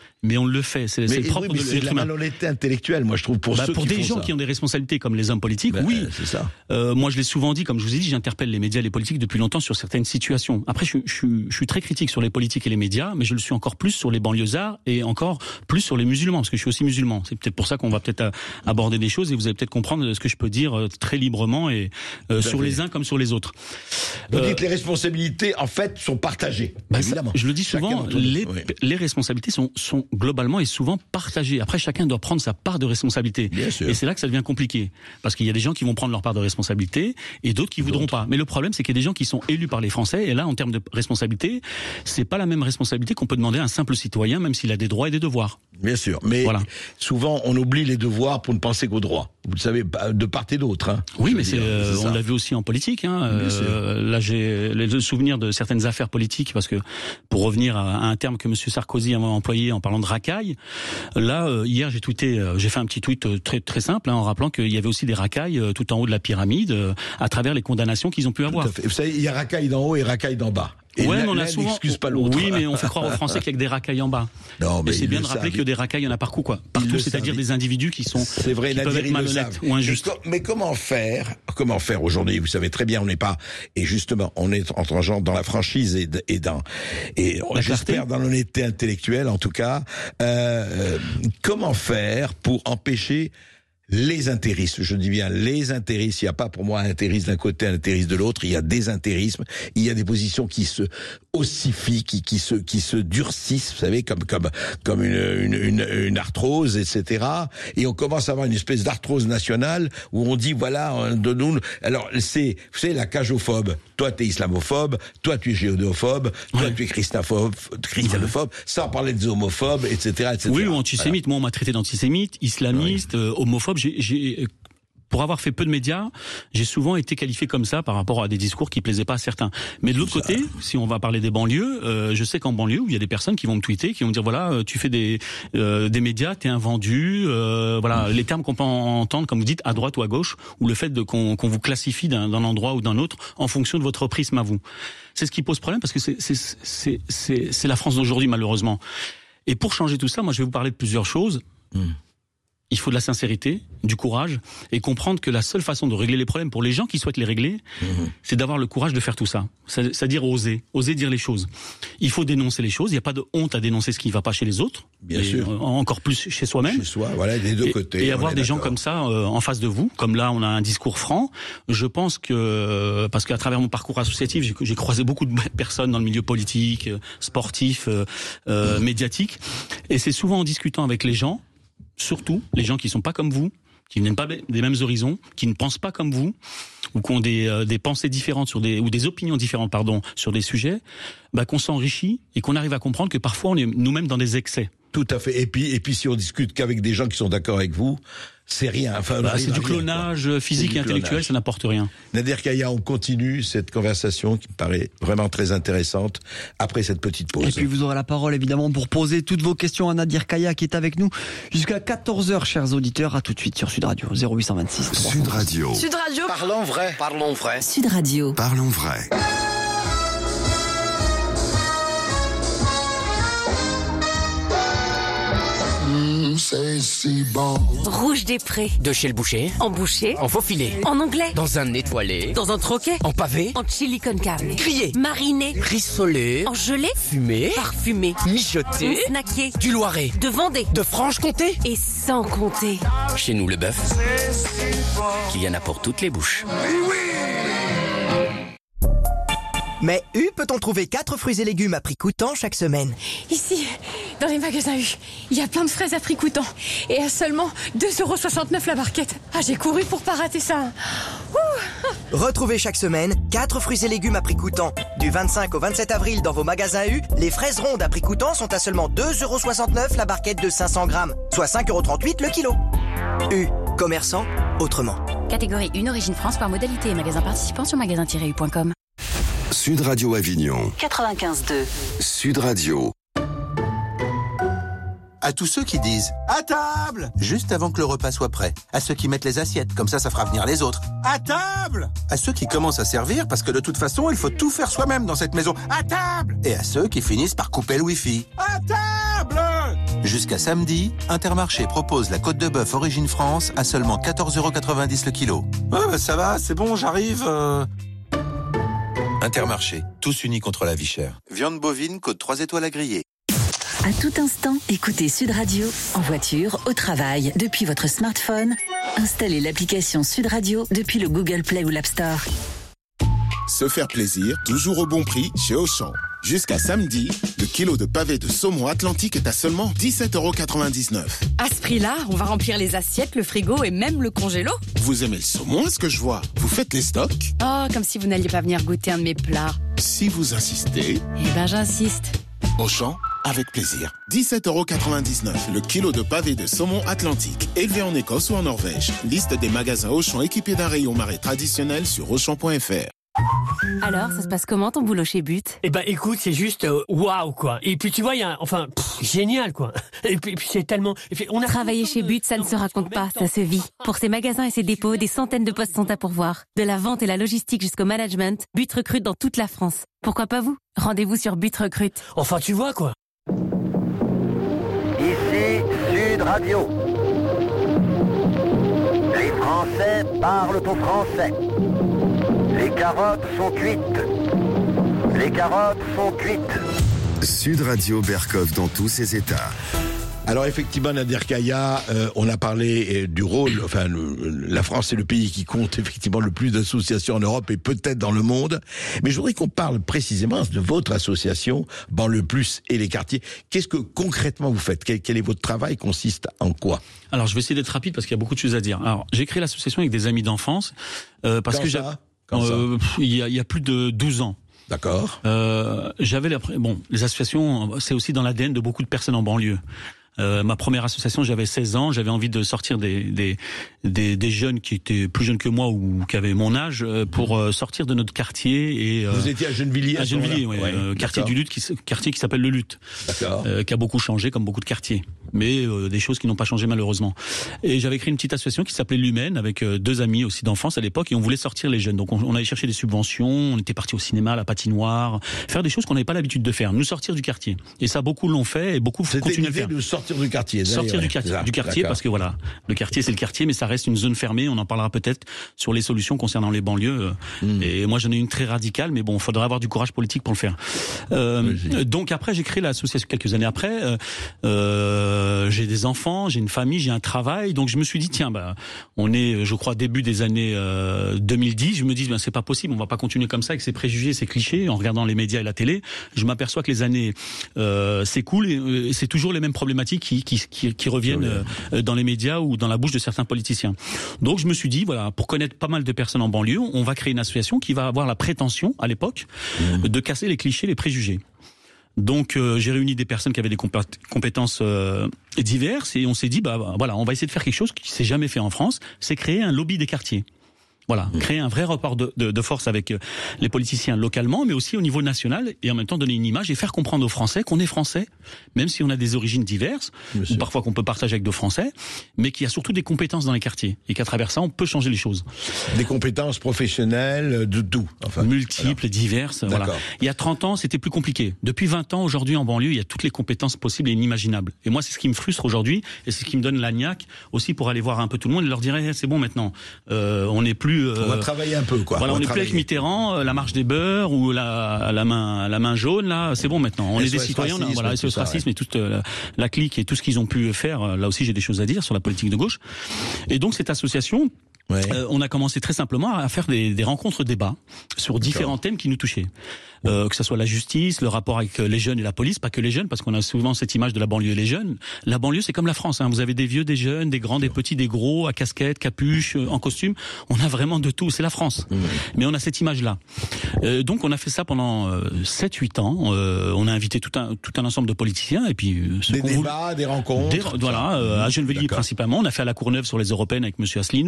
mais on le fait. C'est propre de l'être humain. La malhonnêteté intellectuelle, moi je trouve pour des gens qui ont des responsabilités comme les hommes politiques, oui. C'est ça. Moi je l'ai souvent dit, comme je vous ai dit, j'interpelle les médias et les politiques depuis longtemps sur certaines situations. Après, je suis très critique sur les politiques et les médias, mais je le suis encore plus sur les banlieusards et encore plus sur les musulmans, parce que je suis aussi musulman. C'est peut-être pour ça qu'on va peut-être aborder des choses et vous allez peut-être comprendre ce que je peux dire très librement et sur les uns comme sur les autres. Vous dites que les responsabilités, en fait, sont partagées. Évidemment. Je le dis souvent, les responsabilités sont globalement et souvent partagées. Après, chacun doit prendre sa part de responsabilité. Bien sûr. Et c'est là que ça devient compliqué. Parce qu'il y a des gens qui vont prendre leur part de responsabilité et d'autres qui voudront pas. Mais le problème, c'est qu'il y a des gens qui sont élus par les Français. Et là, en termes de responsabilité, c'est pas la même responsabilité qu'on peut demander à un simple citoyen, même s'il a des droits et des devoirs. Bien sûr. Mais souvent, on oublie les devoirs pour ne penser qu'aux droits. Vous le savez, de part et d'autre. Hein. Oui, mais on l'a vu aussi en politique. Là, j'ai le souvenir de certaines affaires politiques, parce que pour revenir à un terme que M. Sarkozy a employé en parlant de racailles, là, hier, j'ai fait un petit tweet très très simple, en rappelant qu'il y avait aussi des racailles tout en haut de la pyramide, à travers les condamnations qu'ils ont pu avoir. Tout à fait. Vous savez, il y a racailles d'en haut et racailles d'en bas. Et mais on a souvent. n'excuse pas l'autre. Oui, mais on fait croire aux Français qu'il y a que des racailles en bas. Non, mais c'est bien de rappeler que des racailles, il y en a partout, Partout, c'est-à-dire des individus qui sont. C'est vrai, qui peuvent être malhonnêtes ou injustes. Mais comment faire aujourd'hui? Vous savez très bien, on n'est pas, et justement, on est en genre dans la franchise et j'espère dans l'honnêteté intellectuelle, en tout cas. Comment faire pour empêcher les intérismes, je dis bien les intérismes, il n'y a pas pour moi un intérisme d'un côté, un intérisme de l'autre, il y a des intérismes, il y a des positions qui se ossifient, qui se durcissent, vous savez, comme une arthrose, etc. Et on commence à avoir une espèce d'arthrose nationale où on dit, voilà, de nous, alors vous savez, la cagophobe, toi t'es islamophobe, toi tu es géodophobe, toi tu es christianophobe, sans parler des homophobes, etc. Oui, ou antisémite, moi on m'a traité d'antisémite, islamiste, homophobe. Pour avoir fait peu de médias, j'ai souvent été qualifié comme ça par rapport à des discours qui plaisaient pas à certains. Mais de l'autre côté, si on va parler des banlieues, je sais qu'en banlieue, où il y a des personnes qui vont me tweeter, qui vont me dire voilà, tu fais des médias, t'es un vendu, voilà, les termes qu'on peut entendre, comme vous dites, à droite ou à gauche, ou le fait qu'on vous classifie d'un endroit ou d'un autre en fonction de votre prisme à vous. C'est ce qui pose problème, parce que c'est la France d'aujourd'hui, malheureusement. Et pour changer tout ça, moi je vais vous parler de plusieurs choses. Il faut de la sincérité, du courage, et comprendre que la seule façon de régler les problèmes pour les gens qui souhaitent les régler, c'est d'avoir le courage de faire tout ça. C'est-à-dire oser dire les choses. Il faut dénoncer les choses. Il n'y a pas de honte à dénoncer ce qui ne va pas chez les autres. Bien sûr. Encore plus chez soi-même. Chez soi, voilà, des deux côtés. Et avoir des gens comme ça en face de vous, comme là on a un discours franc. Je pense que, parce qu'à travers mon parcours associatif, j'ai croisé beaucoup de personnes dans le milieu politique, sportif, médiatique, et c'est souvent en discutant avec les gens, surtout les gens qui sont pas comme vous, qui n'aiment pas des mêmes horizons, qui ne pensent pas comme vous, ou qui ont des pensées différentes ou des opinions différentes, sur des sujets, qu'on s'enrichit et qu'on arrive à comprendre que parfois on est nous-mêmes dans des excès. Tout à fait. Et puis si on discute qu'avec des gens qui sont d'accord avec vous, c'est rien. Enfin, c'est du clonage physique et intellectuel, ça n'apporte rien. Nadir Kaya, on continue cette conversation qui me paraît vraiment très intéressante après cette petite pause. Et puis vous aurez la parole évidemment pour poser toutes vos questions à Nadir Kaya qui est avec nous jusqu'à 14h, chers auditeurs. À tout de suite sur Sud Radio 0826. Sud Radio. Sud Radio. Parlons vrai. Parlons vrai. Sud Radio. Parlons vrai. C'est si bon. Rouge des Prés. De chez le boucher. En boucher. En faux filet. En anglais. Dans un étoilé. Dans un troquet. En pavé. En chili con carne. Grillé. Mariné. Rissolé. En gelée. Fumé. Parfumé. Mijoté. Snacké. Du Loiret. De Vendée. De Franche-Comté. Et sans compter. Chez nous, le bœuf, qu'il y en a pour toutes les bouches. Mais peut-on trouver 4 fruits et légumes à prix coûtant chaque semaine? Ici, dans les magasins U, il y a plein de fraises à prix coûtant. Et à seulement 2,69€ la barquette. Ah, j'ai couru pour pas rater ça. Retrouvez chaque semaine 4 fruits et légumes à prix coûtant. Du 25 au 27 avril dans vos magasins U, les fraises rondes à prix coûtant sont à seulement 2,69€ la barquette de 500 grammes, soit 5,38€ le kilo. U, commerçant, autrement. Catégorie 1, origine France par modalité et magasin participant sur magasin-u.com. Sud Radio Avignon 95.2. Sud Radio. À tous ceux qui disent « À table !» juste avant que le repas soit prêt. À ceux qui mettent les assiettes, comme ça fera venir les autres. « À table !» À ceux qui commencent à servir, parce que de toute façon, il faut tout faire soi-même dans cette maison. « À table !» Et à ceux qui finissent par couper le wifi. « À table !» Jusqu'à samedi, Intermarché propose la côte de bœuf Origine France à seulement 14,90 € le kilo. Ouais, bah ça va, c'est bon, j'arrive. Intermarché, tous unis contre la vie chère. Viande bovine, côte 3 étoiles à griller. À tout instant, écoutez Sud Radio, en voiture, au travail, depuis votre smartphone. Installez l'application Sud Radio depuis le Google Play ou l'App Store. Se faire plaisir, toujours au bon prix chez Auchan. Jusqu'à samedi, le kilo de pavé de saumon Atlantique est à seulement 17,99 €. À ce prix-là, on va remplir les assiettes, le frigo et même le congélo. Vous aimez le saumon, est-ce que je vois? Vous faites les stocks? Oh, comme si vous n'alliez pas venir goûter un de mes plats. Si vous insistez... Eh ben, j'insiste. Auchan, avec plaisir. 17,99 € le kilo de pavé de saumon Atlantique, élevé en Écosse ou en Norvège. Liste des magasins Auchan équipés d'un rayon marais traditionnel sur Auchan.fr. Alors, ça se passe comment ton boulot chez But? Eh ben, écoute, c'est juste waouh quoi. Et puis tu vois, il y a, génial quoi. Et puis c'est tellement. Travailler chez But, ça ne se raconte pas, ça se vit. Pour ses magasins et ses dépôts, des centaines de postes sont à pourvoir. De la vente et la logistique jusqu'au management, But recrute dans toute la France. Pourquoi pas vous? Rendez-vous sur But Recrute. Enfin, tu vois quoi. Ici Sud Radio. Les Français parlent au français. Les carottes sont cuites. Les carottes sont cuites. Sud Radio Berkov dans tous ses états. Alors effectivement, Nadir Kaya, on a parlé du rôle, la France est le pays qui compte effectivement le plus d'associations en Europe et peut-être dans le monde. Mais je voudrais qu'on parle précisément de votre association, Banlieue Plus et les quartiers. Qu'est-ce que concrètement vous faites? Quel est votre travail? Consiste en quoi? Alors je vais essayer d'être rapide parce qu'il y a beaucoup de choses à dire. Alors j'ai créé l'association avec des amis d'enfance parce que il y a plus de 12 ans. D'accord. Les associations, c'est aussi dans l'ADN de beaucoup de personnes en banlieue. Ma première association, j'avais 16 ans, j'avais envie de sortir des jeunes qui étaient plus jeunes que moi ou qui avaient mon âge pour sortir de notre quartier et vous étiez à Gennevilliers? À Gennevilliers, oui. Quartier du Lutte, quartier qui s'appelle le Lutte. D'accord. Qui a beaucoup changé comme beaucoup de quartiers, mais des choses qui n'ont pas changé malheureusement. Et j'avais créé une petite association qui s'appelait Lumen avec deux amis aussi d'enfance à l'époque et on voulait sortir les jeunes. Donc on allait chercher des subventions, on était parti au cinéma, à la patinoire, faire des choses qu'on n'avait pas l'habitude de faire, nous sortir du quartier. Et ça beaucoup l'ont fait et beaucoup continuent à le faire. Sortir du quartier. Sortir du quartier parce que voilà, le quartier c'est le quartier, mais ça reste une zone fermée. On en parlera peut-être sur les solutions concernant les banlieues. Et moi j'en ai une très radicale, mais bon, il faudra avoir du courage politique pour le faire. Donc après j'ai créé l'association quelques années après. J'ai des enfants, j'ai une famille, j'ai un travail. Donc je me suis dit tiens, on est, je crois début des années 2010. Je me dis c'est pas possible, on va pas continuer comme ça avec ces préjugés, ces clichés. En regardant les médias et la télé, je m'aperçois que les années s'écoulent et c'est toujours les mêmes problématiques qui reviennent dans les médias ou dans la bouche de certains politiciens. Donc je me suis dit, voilà, pour connaître pas mal de personnes en banlieue, on va créer une association qui va avoir la prétention, à l'époque, de casser les clichés, les préjugés. Donc j'ai réuni des personnes qui avaient des compétences diverses et on s'est dit, voilà, on va essayer de faire quelque chose qui s'est jamais fait en France, c'est créer un lobby des quartiers. Voilà, créer un vrai rapport de force avec les politiciens localement, mais aussi au niveau national, et en même temps donner une image et faire comprendre aux Français qu'on est Français, même si on a des origines diverses, ou parfois qu'on peut partager avec d'autres Français, mais qu'il y a surtout des compétences dans les quartiers, et qu'à travers ça, on peut changer les choses. Des compétences professionnelles, de tout. Multiples, diverses, voilà. Il y a 30 ans, c'était plus compliqué. Depuis 20 ans, aujourd'hui, en banlieue, il y a toutes les compétences possibles et inimaginables. Et moi, c'est ce qui me frustre aujourd'hui, et c'est ce qui me donne la niaque, aussi pour aller voir un peu tout le monde et leur dire, c'est bon maintenant, on n'est plus on va travailler un peu, quoi. Voilà, on est plus avec Mitterrand, la marche des beurs ou la main jaune, là, c'est bon maintenant. On est des citoyens, voilà, SOS racisme et toute la clique et tout ce qu'ils ont pu faire. Là aussi, j'ai des choses à dire sur la politique de gauche. Et donc, cette association, on a commencé très simplement à faire des rencontres débats sur différents thèmes qui nous touchaient. Que ça soit la justice, le rapport avec les jeunes et la police, pas que les jeunes, parce qu'on a souvent cette image de la banlieue et les jeunes. La banlieue, c'est comme la France, hein. Vous avez des vieux, des jeunes, des grands, des petits, des gros, à casquette, capuche, en costume. On a vraiment de tout, c'est la France. Mais on a cette image-là. Donc on a fait ça pendant 7-8 ans. On a invité tout un ensemble de politiciens et puis des débats, des rencontres. À Gennevilliers principalement. On a fait à la Courneuve sur les européennes avec monsieur Asselineau. On a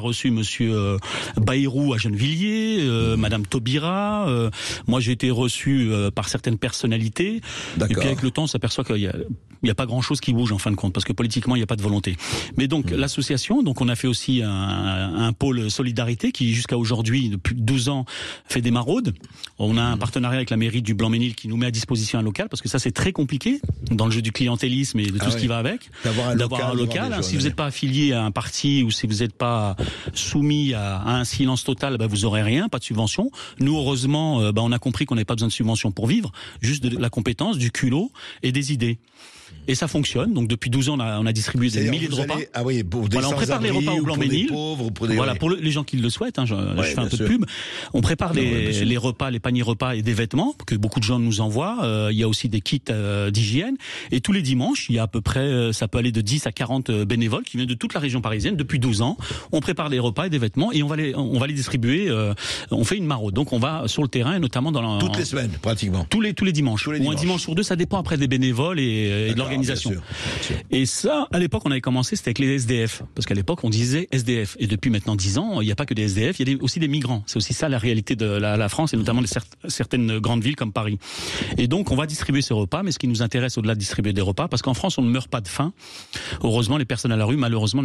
reçu Monsieur Bayrou à Gennevilliers, Madame Taubira. Moi, j'ai été reçu par certaines personnalités. D'accord. Et puis avec le temps, on s'aperçoit qu'il y a pas grand-chose qui bouge en fin de compte, parce que politiquement, il n'y a pas de volonté. Mais donc l'association, donc on a fait aussi un pôle solidarité qui jusqu'à aujourd'hui, depuis 12 ans, fait des maraudes. On a un partenariat avec la mairie du Blanc-Ménil qui nous met à disposition un local, parce que ça c'est très compliqué dans le jeu du clientélisme et de tout ce qui va avec. D'avoir un local. Si vous n'êtes pas affilié à un parti ou si vous n'êtes pas soumis à un silence total, vous aurez rien, pas de subvention. Nous, heureusement, on a compris qu'on n'avait pas besoin de subvention pour vivre, juste de la compétence, du culot et des idées. Et ça fonctionne. Donc depuis 12 ans, on a distribué des milliers de repas. Ah oui, pour des on prépare les repas au Blanc-Ménil. Pour les gens qui le souhaitent. Je fais un peu de pub. On prépare les repas, les paniers repas et des vêtements que beaucoup de gens nous envoient. Il y a aussi des kits d'hygiène. Et tous les dimanches, il y a à peu près, ça peut aller de 10 à 40 bénévoles qui viennent de toute la région parisienne depuis 12 ans. On prépare des repas et des vêtements et on va les distribuer. On fait une maraude. Donc on va sur le terrain et notamment toutes les semaines pratiquement. Tous les dimanches. Ou un dimanche sur deux, ça dépend après des bénévoles et de l'organisation. Bien sûr. Et ça, à l'époque, on avait commencé, c'était avec les SDF. Parce qu'à l'époque, on disait SDF. Et depuis maintenant 10 ans, il n'y a pas que des SDF, il y a aussi des migrants. C'est aussi ça la réalité de la France et notamment de certaines grandes villes comme Paris. Et donc, on va distribuer ces repas, mais ce qui nous intéresse au-delà de distribuer des repas, parce qu'en France, on ne meurt pas de faim. Heureusement, les personnes à la rue, malheureusement,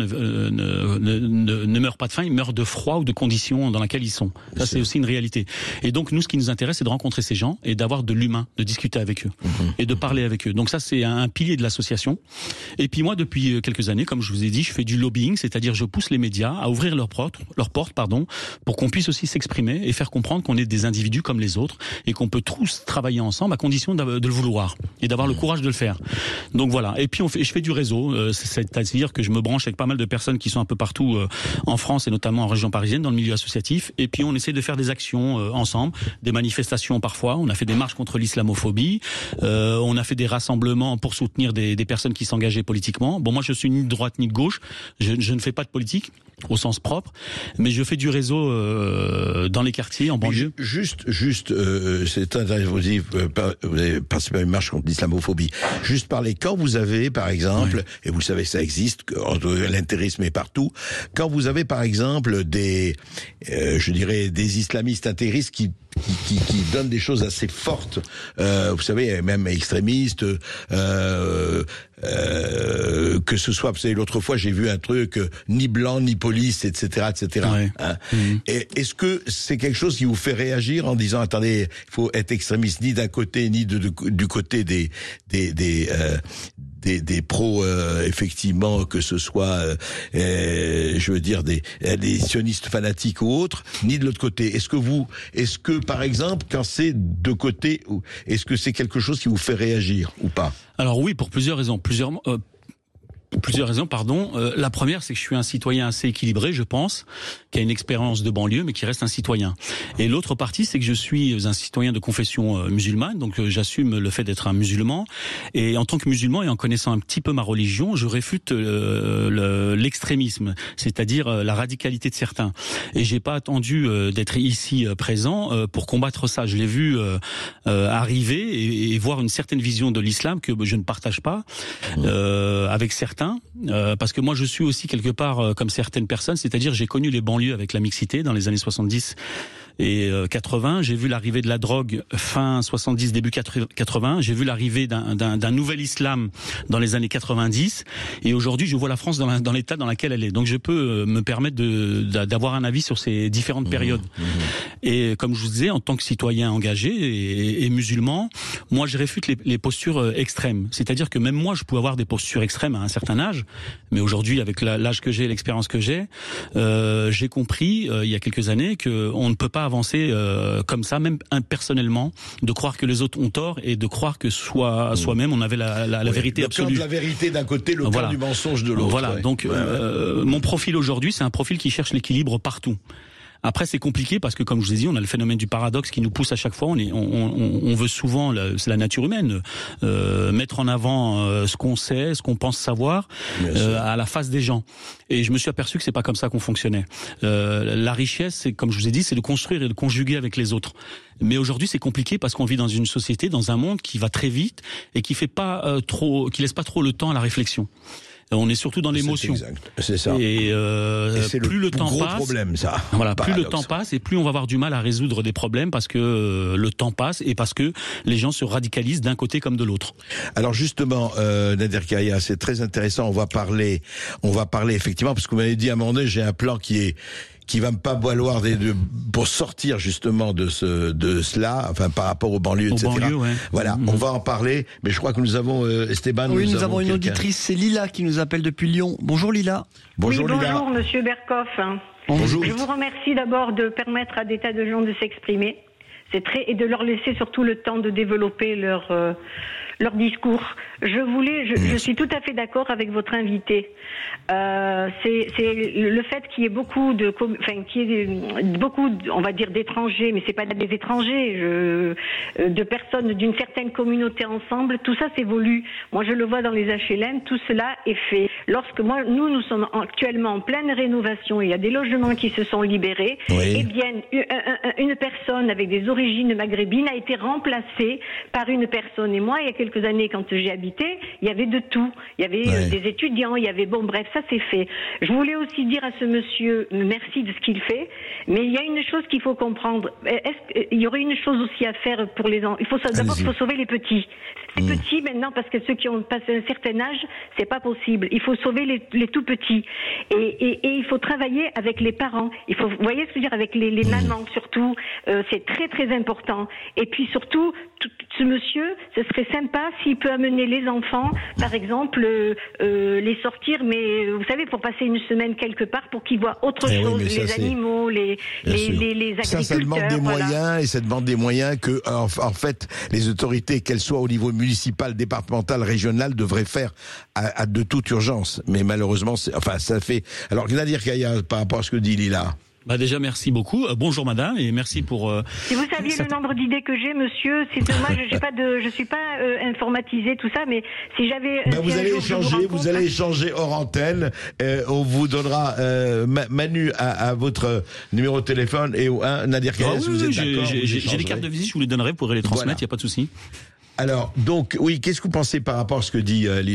ne meurent pas de faim, ils meurent de froid ou de conditions dans lesquelles ils sont. Ça, c'est aussi une réalité. Et donc, nous, ce qui nous intéresse, c'est de rencontrer ces gens et d'avoir de l'humain, de discuter avec eux et de parler avec eux. Donc ça, c'est un pilier de l'association. Et puis moi, depuis quelques années, comme je vous ai dit, je fais du lobbying, c'est-à-dire je pousse les médias à ouvrir leurs portes, pour qu'on puisse aussi s'exprimer et faire comprendre qu'on est des individus comme les autres et qu'on peut tous travailler ensemble à condition de le vouloir et d'avoir le courage de le faire. Donc voilà. Et puis je fais du réseau, c'est-à-dire que je me branche avec pas mal de personnes qui sont un peu partout en France et notamment en région parisienne dans le milieu associatif. Et puis on essaie de faire des actions ensemble, des manifestations parfois. On a fait des marches contre l'islamophobie. On a fait des rassemblements pour soutenir des personnes qui s'engageaient politiquement. Bon, moi, je suis ni de droite ni de gauche. Je ne fais pas de politique au sens propre, mais je fais du réseau dans les quartiers, en banlieue. Juste, c'est intéressant. Vous avez participé à une marche contre l'islamophobie. Juste parler, quand vous avez, par exemple, et vous savez, ça existe, l'intérisme est partout, quand vous avez, par exemple, des islamistes intégristes qui donnent des choses assez fortes, vous savez, même extrémistes, que ce soit, vous savez, l'autre fois, j'ai vu un truc, ni blanc, ni police, etc., etc. Ouais. Hein. Et est-ce que c'est quelque chose qui vous fait réagir en disant, attendez, il faut être extrémiste ni d'un côté, ni du côté des pros, effectivement, que ce soit, je veux dire, des sionistes fanatiques ou autres, ni de l'autre côté. Est-ce que, par exemple, quand c'est de côté, est-ce que c'est quelque chose qui vous fait réagir ou pas? Alors oui, pour plusieurs raisons. Plusieurs raisons, pardon. La première, c'est que je suis un citoyen assez équilibré, je pense, qui a une expérience de banlieue, mais qui reste un citoyen. Et l'autre partie, c'est que je suis un citoyen de confession musulmane, donc j'assume le fait d'être un musulman. Et en tant que musulman et en connaissant un petit peu ma religion, je réfute l'extrémisme, c'est-à-dire la radicalité de certains. Et j'ai pas attendu d'être ici présent pour combattre ça. Je l'ai vu arriver et voir une certaine vision de l'islam que je ne partage pas avec certains. Parce que moi je suis aussi quelque part comme certaines personnes, c'est-à-dire j'ai connu les banlieues avec la mixité dans les années 70 et 80, j'ai vu l'arrivée de la drogue fin 70, début 80, j'ai vu l'arrivée d'un nouvel islam dans les années 90 et aujourd'hui je vois la France dans l'état dans lequel elle est. Donc je peux me permettre d'avoir un avis sur ces différentes périodes. Et comme je vous disais, en tant que citoyen engagé et musulman, moi je réfute les postures extrêmes. C'est-à-dire que même moi je peux avoir des postures extrêmes à un certain âge, mais aujourd'hui avec l'âge que j'ai, l'expérience que j'ai compris il y a quelques années qu'on ne peut pas avancer comme ça, même personnellement, de croire que les autres ont tort et de croire que soi-même on avait la vérité absolue. Le camp de la vérité d'un côté, le camp du mensonge de l'autre. Voilà, donc mon profil aujourd'hui, c'est un profil qui cherche l'équilibre partout. Après, c'est compliqué parce que, comme je vous ai dit, on a le phénomène du paradoxe qui nous pousse à chaque fois. On veut souvent, c'est la nature humaine, mettre en avant ce qu'on sait, ce qu'on pense savoir, à la face des gens. Et je me suis aperçu que c'est pas comme ça qu'on fonctionnait. La richesse, c'est, comme je vous ai dit, c'est de construire et de conjuguer avec les autres. Mais aujourd'hui, c'est compliqué parce qu'on vit dans une société, dans un monde qui va très vite et qui fait pas qui laisse pas trop le temps à la réflexion. On est surtout dans l'émotion. C'est ça. Et c'est plus le temps gros passe, problème, ça. Voilà, plus le temps passe et plus on va avoir du mal à résoudre des problèmes parce que le temps passe et parce que les gens se radicalisent d'un côté comme de l'autre. Alors justement, Nadir Kaya, c'est très intéressant. On va parler effectivement parce que vous m'avez dit à un moment donné, j'ai un plan qui va me pas valoir pour sortir justement de cela, enfin par rapport aux banlieues, etc. Banlieues, ouais. Voilà, on va en parler, mais je crois que nous avons Esteban. Oui, nous avons une auditrice, c'est Lila qui nous appelle depuis Lyon. Bonjour Lila. Bonjour Lila. Bonjour Monsieur Berkoff. Bonjour. Je vous remercie d'abord de permettre à des tas de gens de s'exprimer. Et de leur laisser surtout le temps de développer leur discours. Je suis tout à fait d'accord avec votre invité. C'est le fait qu'il y ait beaucoup on va dire d'étrangers, mais c'est pas des étrangers, de personnes d'une certaine communauté ensemble. Tout ça s'évolue. Moi, je le vois dans les HLM. Tout cela est fait. Nous sommes actuellement en pleine rénovation. Il y a des logements qui se sont libérés. Oui. Eh bien, une personne avec des origines maghrébines a été remplacée par une personne. Et moi, il y a quelques années, quand j'ai habité, il y avait de tout. Il y avait des étudiants, il y avait bref, ça c'est fait. Je voulais aussi dire à ce monsieur merci de ce qu'il fait, mais il y a une chose qu'il faut comprendre. Il y aurait une chose aussi à faire pour les enfants. D'abord, il faut sauver les petits. Les petits maintenant, parce que ceux qui ont passé un certain âge, c'est pas possible. Il faut sauver les tout petits. Et il faut travailler avec les parents. Vous voyez ce que je veux dire, avec les mamans surtout. C'est très très important. Et puis surtout, ce monsieur, ce serait sympa s'il peut amener les enfants, par exemple, les sortir, mais vous savez, pour passer une semaine quelque part, pour qu'ils voient autre chose, les animaux, les agriculteurs. Ça demande des moyens, et ça demande des moyens que, en fait, les autorités, qu'elles soient au niveau municipal, départemental, régional, devraient faire à de toute urgence. Mais malheureusement, ça fait. Alors, Nadir Kaya, par rapport à ce que dit Lila. Déjà, merci beaucoup. Bonjour madame, et merci pour... Si vous saviez le nombre d'idées que j'ai, monsieur, c'est dommage, je suis pas informatisée, tout ça, mais si j'avais... vous allez échanger hors antenne, on vous donnera Manu à votre numéro de téléphone et Nadir Kaya, si vous êtes d'accord. J'ai des cartes de visite, je vous les donnerai, vous pourrez les transmettre, il n'y a pas de souci. Alors, donc, oui, qu'est-ce que vous pensez par rapport à ce que dit Lila ?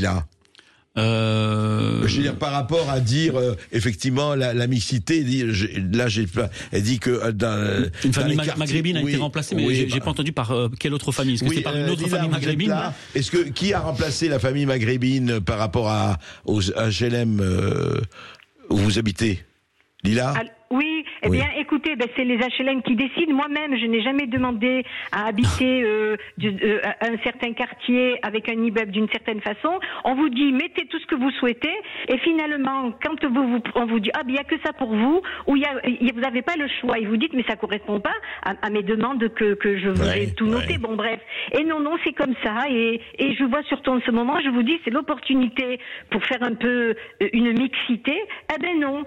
Je veux dire, par rapport à dire effectivement la mixité, elle dit que une famille maghrébine a été remplacée, mais j'ai pas entendu par quelle autre famille. Est-ce que c'est par une autre famille maghrébine? Est-ce que qui a remplacé la famille maghrébine par rapport aux HLM où vous habitez, Lila? Oui, bien, écoutez, c'est les HLM qui décident. Moi-même, je n'ai jamais demandé à habiter un certain quartier avec un immeuble d'une certaine façon. On vous dit, mettez tout ce que vous souhaitez, et finalement, quand on vous dit, il y a que ça pour vous, ou vous n'avez pas le choix, et vous dites, mais ça correspond pas à mes demandes que je voudrais tout noter. Bon, bref. Et non, c'est comme ça, et je vois surtout en ce moment, je vous dis, c'est l'opportunité pour faire un peu une mixité. Non,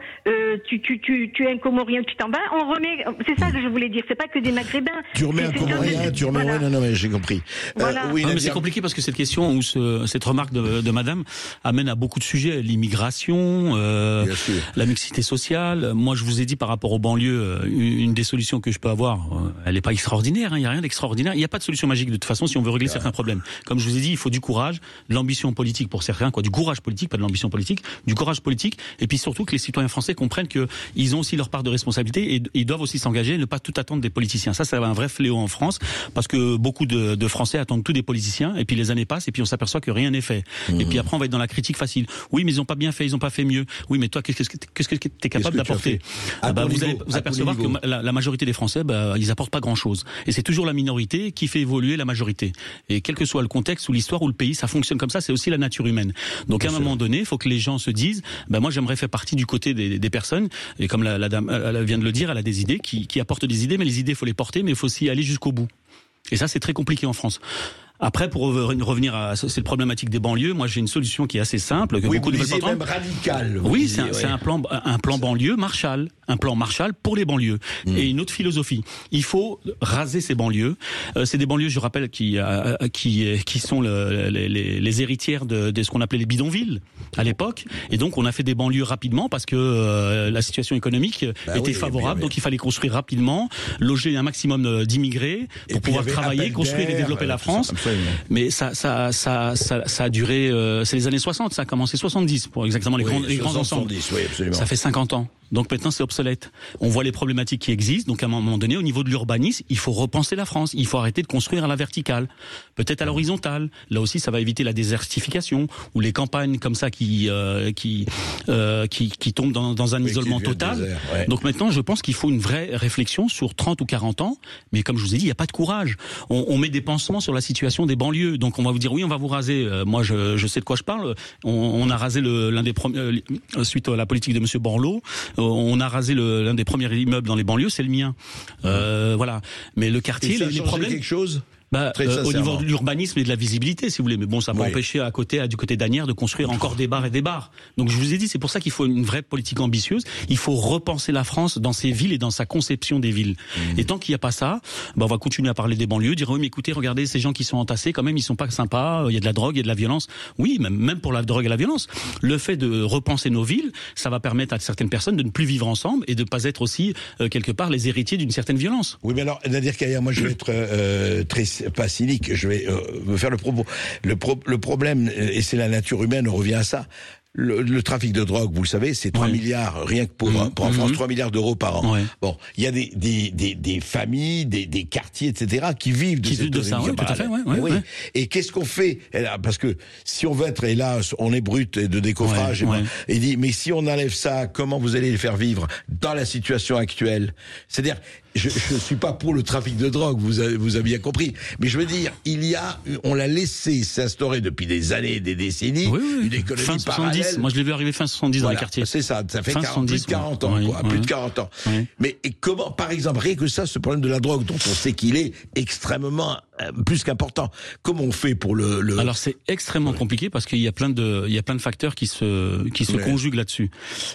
tu es un Comorien, tu t'en vas, on remet, c'est ça que je voulais dire, c'est pas que des Maghrébins. Tu remets un Comorien, non, mais j'ai compris. Voilà. Mais c'est compliqué parce que cette question ou cette remarque de madame amène à beaucoup de sujets, l'immigration, la mixité sociale. Moi, je vous ai dit par rapport aux banlieues, une des solutions que je peux avoir, elle n'est pas extraordinaire, il n'y a rien d'extraordinaire, il n'y a pas de solution magique de toute façon si on veut régler certains problèmes. Comme je vous ai dit, il faut du courage, de l'ambition politique pour certains, du courage politique, pas de l'ambition politique, du courage politique, et puis surtout que les citoyens français comprennent qu'ils ont aussi leur part de responsabilité et ils doivent aussi s'engager et ne pas tout attendre des politiciens. Ça, c'est un vrai fléau en France parce que beaucoup de Français attendent tout des politiciens et puis les années passent et puis on s'aperçoit que rien n'est fait. Et puis après, on va être dans la critique facile. Oui, mais ils n'ont pas bien fait, ils n'ont pas fait mieux. Oui, mais toi, qu'est-ce que tu es capable d'apporter? Vous apercevoir que la majorité des Français, ils apportent pas grand-chose. Et c'est toujours la minorité qui fait évoluer la majorité. Et quel que soit le contexte ou l'histoire ou le pays, ça fonctionne comme ça, c'est aussi la nature humaine. Donc à un moment donné, il faut que les gens se disent, moi j'aimerais faire partie du côté des personnes, et comme la dame elle vient de le dire, elle a des idées qui apportent des idées, mais les idées, il faut les porter, mais il faut aussi aller jusqu'au bout. Et ça, c'est très compliqué en France. Après, pour revenir à cette problématique des banlieues, moi j'ai une solution qui est assez simple. Que beaucoup ne veulent pas entendre. Même radical. Oui, c'est un plan banlieue Marshall. un plan Marshall pour les banlieues et une autre philosophie. Il faut raser ces banlieues. C'est des banlieues, je rappelle, qui sont les héritières de ce qu'on appelait les bidonvilles à l'époque. Et donc on a fait des banlieues rapidement parce que la situation économique était favorable. Donc il fallait construire rapidement, loger un maximum d'immigrés pour pouvoir travailler, construire et développer la France. Mais ça a duré. C'est les années 60, ça a commencé 70 pour exactement les grands ensembles. Oui, absolument. Ça fait 50 ans. Donc maintenant c'est obsolète. On voit les problématiques qui existent. Donc à un moment donné, au niveau de l'urbanisme, il faut repenser la France. Il faut arrêter de construire à la verticale, peut-être à l'horizontale. Là aussi, ça va éviter la désertification ou les campagnes comme ça qui tombent dans un isolement total. Donc maintenant, je pense qu'il faut une vraie réflexion sur 30 ou 40 ans. Mais comme je vous ai dit, il n'y a pas de courage. On met des pansements sur la situation des banlieues. Donc on va vous dire oui, on va vous raser. Moi, je sais de quoi je parle. On a rasé l'un des premiers suite à la politique de Monsieur Borloo. On a rasé l'un des premiers immeubles dans les banlieues, c'est le mien. Voilà. Mais le quartier, les problèmes. Quelque chose au niveau de l'urbanisme et de la visibilité, si vous voulez. Mais bon, ça peut empêcher du côté d'Asnières de construire encore des bars et des bars. Donc je vous ai dit, c'est pour ça qu'il faut une vraie politique ambitieuse. Il faut repenser la France dans ses villes et dans sa conception des villes. Et tant qu'il n'y a pas ça, on va continuer à parler des banlieues, dire oui, mais écoutez, regardez ces gens qui sont entassés, quand même, ils sont pas sympas. Il y a de la drogue, il y a de la violence. Oui, même pour la drogue et la violence. Le fait de repenser nos villes, ça va permettre à certaines personnes de ne plus vivre ensemble et de pas être aussi quelque part les héritiers d'une certaine violence. Oui, mais alors, Nadir Kaya, moi je vais être pas cynique, je vais me faire le propos. Le problème, et c'est la nature humaine, on revient à ça. Le trafic de drogue, vous le savez, c'est 3 milliards, rien que pour en France, 3 milliards d'euros par an. Bon, il y a des familles, des quartiers, etc., qui vivent de cette ça, tout à fait, Et qu'est-ce qu'on fait? Parce que si on veut être, et là, on est brut et de décoffrage, et dit, mais si on enlève ça, comment vous allez les faire vivre dans la situation actuelle? C'est-à-dire, je suis pas pour le trafic de drogue, vous avez bien compris. Mais je veux dire, on l'a laissé s'instaurer depuis des années, des décennies, une économie parallèle. Moi, je l'ai vu arriver fin 70 dans les quartiers. C'est ça, ça fait plus de 40 ans, plus de 40 ans. Mais comment, par exemple, rien que ça, ce problème de la drogue, dont on sait qu'il est extrêmement plus qu'important. Comment on fait pour le... Alors c'est extrêmement compliqué parce qu'il y a plein de facteurs qui se conjuguent là-dessus.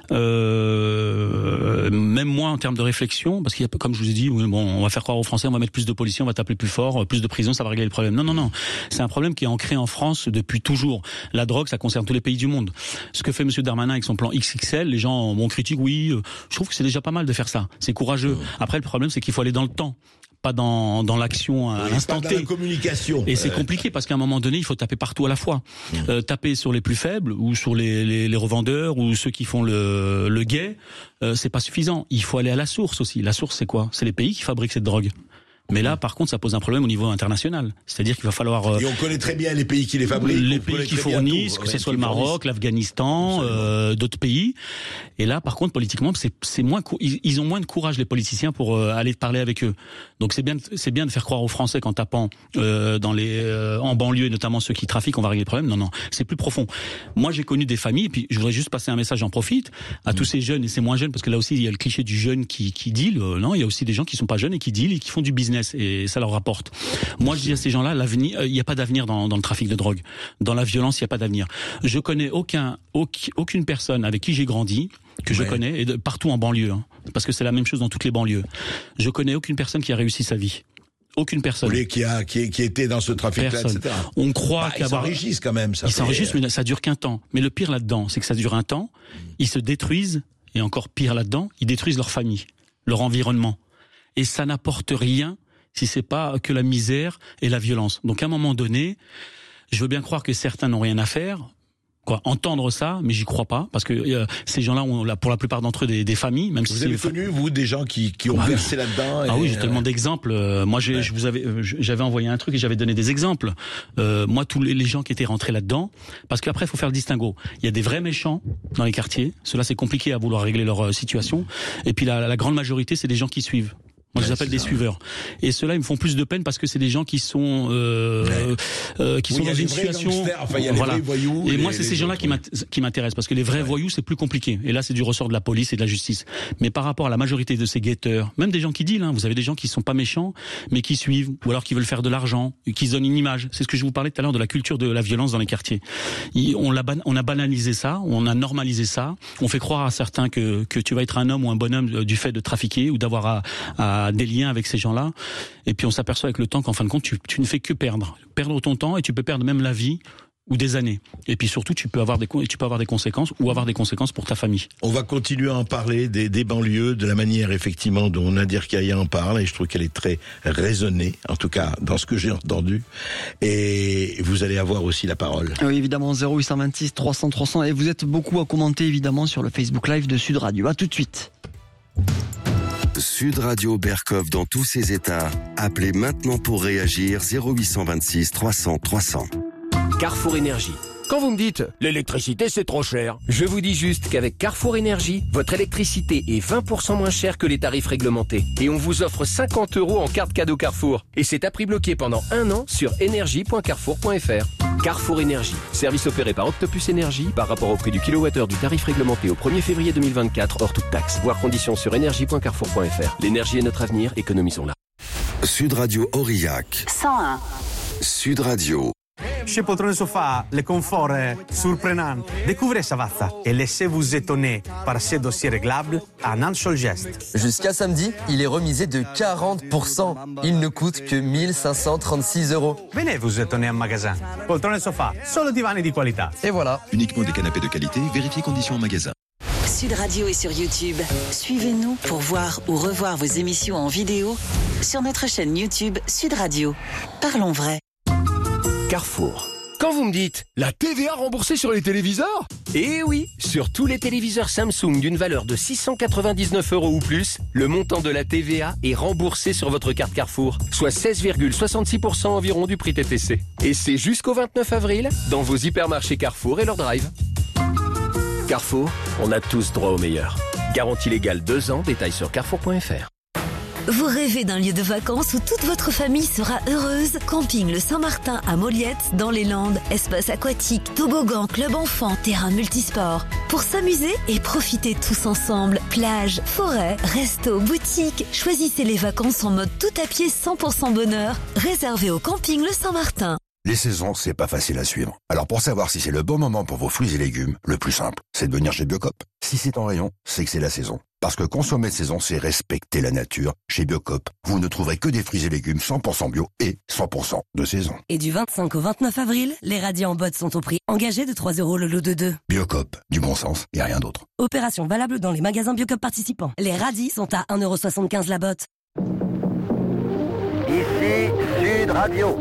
Même moi en termes de réflexion, parce qu'il y a, comme je vous ai dit, on va faire croire aux Français, on va mettre plus de policiers, on va taper plus fort, plus de prisons, ça va régler le problème. Non. C'est un problème qui est ancré en France depuis toujours. La drogue, ça concerne tous les pays du monde. Ce que fait Monsieur Darmanin avec son plan XXL, les gens critiquent, je trouve que c'est déjà pas mal de faire ça. C'est courageux. Après, le problème, c'est qu'il faut aller dans le temps. Pas dans l'action à l'instant T. Pas dans la communication. Et c'est compliqué parce qu'à un moment donné, il faut taper partout à la fois. Taper sur les plus faibles ou sur les revendeurs ou ceux qui font le guet, c'est pas suffisant. Il faut aller à la source aussi. La source, c'est quoi? C'est les pays qui fabriquent cette drogue. Mais là, par contre, ça pose un problème au niveau international. C'est-à-dire qu'il va falloir... Et on connaît très bien les pays qui les fabriquent. Les pays qui fournissent, que ce soit le Maroc, l'Afghanistan, d'autres pays. Et là, par contre, politiquement, c'est moins... Ils ont moins de courage, les politiciens, pour aller parler avec eux. Donc c'est bien de faire croire aux Français qu'en tapant en banlieue, notamment ceux qui trafiquent, on va régler le problème. Non, c'est plus profond. Moi, j'ai connu des familles, et puis je voudrais juste passer un message, j'en profite, à tous ces jeunes, et c'est moins jeunes, parce que là aussi, il y a le cliché du jeune qui deal. Non, il y a aussi des gens qui sont pas jeunes et qui deal et qui font du business. Et ça leur rapporte. Moi, je dis à ces gens-là, l'avenir, il n'y a pas d'avenir dans le trafic de drogue. Dans la violence, il n'y a pas d'avenir. Je connais aucune personne avec qui j'ai grandi, que je connais, et partout en banlieue, parce que c'est la même chose dans toutes les banlieues. Je connais aucune personne qui a réussi sa vie. Aucune personne. Qui était dans ce trafic-là, etc. On croit ils s'enrichissent quand même. Ils s'enrichissent, mais ça dure qu'un temps. Mais le pire là-dedans, c'est que ça dure un temps, ils se détruisent, et encore pire là-dedans, ils détruisent leur famille, leur environnement. Et ça n'apporte rien si c'est pas que la misère et la violence. Donc à un moment donné, je veux bien croire que certains n'ont rien à faire, entendre ça, mais j'y crois pas, parce que ces gens-là ont pour la plupart d'entre eux des familles, même si vous avez connu vous des gens qui ont versé là-dedans. Oui, j'ai tellement d'exemples. Moi, j'avais envoyé un truc et j'avais donné des exemples. Moi, tous les gens qui étaient rentrés là-dedans, parce qu'après, il faut faire le distinguo. Il y a des vrais méchants dans les quartiers. Cela, c'est compliqué à vouloir régler leur situation. Et puis la grande majorité, c'est des gens qui suivent. Moi, je les appelle des suiveurs. Et ceux-là, ils me font plus de peine parce que c'est des gens qui sont dans une situation. Voilà. Voyous, et moi, c'est ces gens-là qui m'intéressent parce que les vrais voyous, c'est plus compliqué. Et là, c'est du ressort de la police et de la justice. Mais par rapport à la majorité de ces guetteurs, même des gens qui dealent, vous avez des gens qui sont pas méchants, mais qui suivent, ou alors qui veulent faire de l'argent, qui se donnent une image. C'est ce que je vous parlais tout à l'heure de la culture de la violence dans les quartiers. On a banalisé ça, on a normalisé ça. On fait croire à certains que tu vas être un homme ou un bonhomme du fait de trafiquer ou d'avoir à des liens avec ces gens-là. Et puis on s'aperçoit avec le temps qu'en fin de compte, tu ne fais que perdre ton temps, et tu peux perdre même la vie ou des années. Et puis surtout, tu peux avoir des conséquences ou avoir des conséquences pour ta famille. On va continuer à en parler des banlieues, de la manière effectivement dont Nadir Kaya en parle, et je trouve qu'elle est très raisonnée, en tout cas dans ce que j'ai entendu. Et vous allez avoir aussi la parole. Oui, évidemment, 0826 300 300. Et vous êtes beaucoup à commenter évidemment sur le Facebook Live de Sud Radio. À tout de suite. Sud Radio Berkov dans tous ses états. Appelez maintenant pour réagir 0826 300 300. Carrefour Énergie. Quand vous me dites « l'électricité c'est trop cher », je vous dis juste qu'avec Carrefour Énergie, votre électricité est 20% moins chère que les tarifs réglementés. Et on vous offre 50 € en carte cadeau Carrefour. Et c'est à prix bloqué pendant 1 an sur énergie.carrefour.fr. Carrefour Énergie. Service opéré par Octopus Énergie par rapport au prix du kilowattheure du tarif réglementé au 1er février 2024 hors toute taxe. Voir conditions sur énergie.carrefour.fr. L'énergie est notre avenir, économisons-la. Sud Radio Aurillac 101. Sud Radio. Chez Poltrone Sofa, le confort est surprenant. Découvrez Savazza et laissez-vous étonner par ces dossiers réglables en un seul geste. Jusqu'à samedi, il est remisé de 40%. Il ne coûte que 1536 €. Venez vous étonner en magasin. Poltrone Sofa, solo divani di qualità. Et voilà. Uniquement des canapés de qualité, vérifiez conditions en magasin. Sud Radio est sur YouTube. Suivez-nous pour voir ou revoir vos émissions en vidéo sur notre chaîne YouTube Sud Radio. Parlons vrai. Carrefour. Quand vous me dites « la TVA remboursée sur les téléviseurs ?» Eh oui, sur tous les téléviseurs Samsung d'une valeur de 699 € ou plus, le montant de la TVA est remboursé sur votre carte Carrefour, soit 16,66% environ du prix TTC. Et c'est jusqu'au 29 avril dans vos hypermarchés Carrefour et leur drive. Carrefour, on a tous droit au meilleur. Garantie légale 2 ans, détails sur carrefour.fr. Vous rêvez d'un lieu de vacances où toute votre famille sera heureuse? Camping le Saint-Martin à Moliette, dans les Landes. Espace aquatique, toboggan, club enfant, terrain multisport. Pour s'amuser et profiter tous ensemble. Plage, forêt, resto, boutique. Choisissez les vacances en mode tout à pied 100% bonheur. Réservé au Camping le Saint-Martin. Les saisons, c'est pas facile à suivre. Alors pour savoir si c'est le bon moment pour vos fruits et légumes, le plus simple, c'est de venir chez Biocop. Si c'est en rayon, c'est que c'est la saison. Parce que consommer de saison, c'est respecter la nature. Chez Biocop, vous ne trouverez que des fruits et légumes 100% bio et 100% de saison. Et du 25 au 29 avril, les radis en botte sont au prix engagé de 3 € le lot de 2. Biocop, du bon sens et rien d'autre. Opération valable dans les magasins Biocop participants. Les radis sont à 1,75 € la botte. Ici Sud Radio.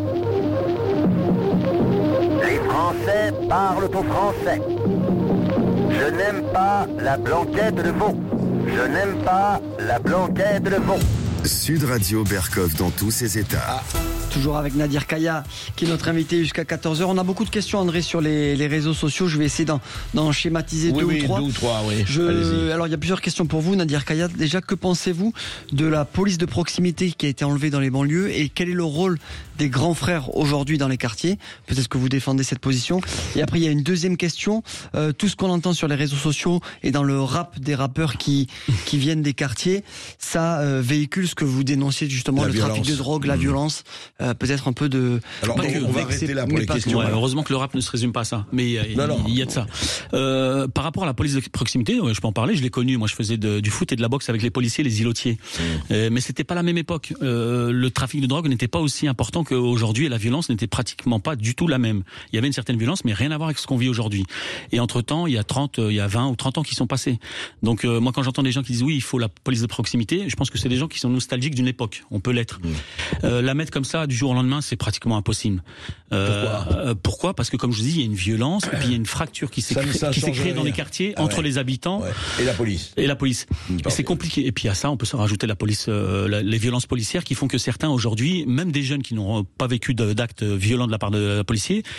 Les Français parlent au français. Je n'aime pas la blanquette de veau. Je n'aime pas la blanquette de veau. Sud Radio Berkov dans tous ses états. Toujours avec Nadir Kaya, qui est notre invité jusqu'à 14h. On a beaucoup de questions, André, sur les réseaux sociaux. Je vais essayer d'en schématiser deux ou trois. Alors, il y a plusieurs questions pour vous, Nadir Kaya. Déjà, que pensez-vous de la police de proximité qui a été enlevée dans les banlieues et quel est le rôle des grands frères aujourd'hui dans les quartiers? Peut-être que vous défendez cette position. Et après, il y a une deuxième question. Tout ce qu'on entend sur les réseaux sociaux et dans le rap des rappeurs qui viennent des quartiers, ça véhicule ce que vous dénonciez justement, le trafic de drogue, la violence. Peut-être un peu de... Alors, on va arrêter là pour les questions. Ouais, heureusement que le rap ne se résume pas à ça. Mais il y a de ça. Par rapport à la police de proximité, je peux en parler, je l'ai connu. Moi, je faisais du foot et de la boxe avec les policiers, les îlotiers. Mais c'était pas la même époque. Le trafic de drogue n'était pas aussi important qu'aujourd'hui et la violence n'était pratiquement pas du tout la même. Il y avait une certaine violence, mais rien à voir avec ce qu'on vit aujourd'hui. Et entre-temps, il y a 20 ou 30 ans qui sont passés. Donc, moi, quand j'entends des gens qui disent oui, il faut la police de proximité, je pense que c'est des gens qui sont nostalgiques d'une époque. On peut l'être. La mettre comme ça, du jour au lendemain, c'est pratiquement impossible. Pourquoi ? Parce que, comme je vous dis, il y a une violence, et puis il y a une fracture qui s'est créée dans les quartiers entre les habitants et la police. Et c'est compliqué. Et puis à ça, on peut se rajouter la police, les violences policières qui font que certains aujourd'hui, même des jeunes qui n'ont pas vécu d'actes violents de la part de policiers,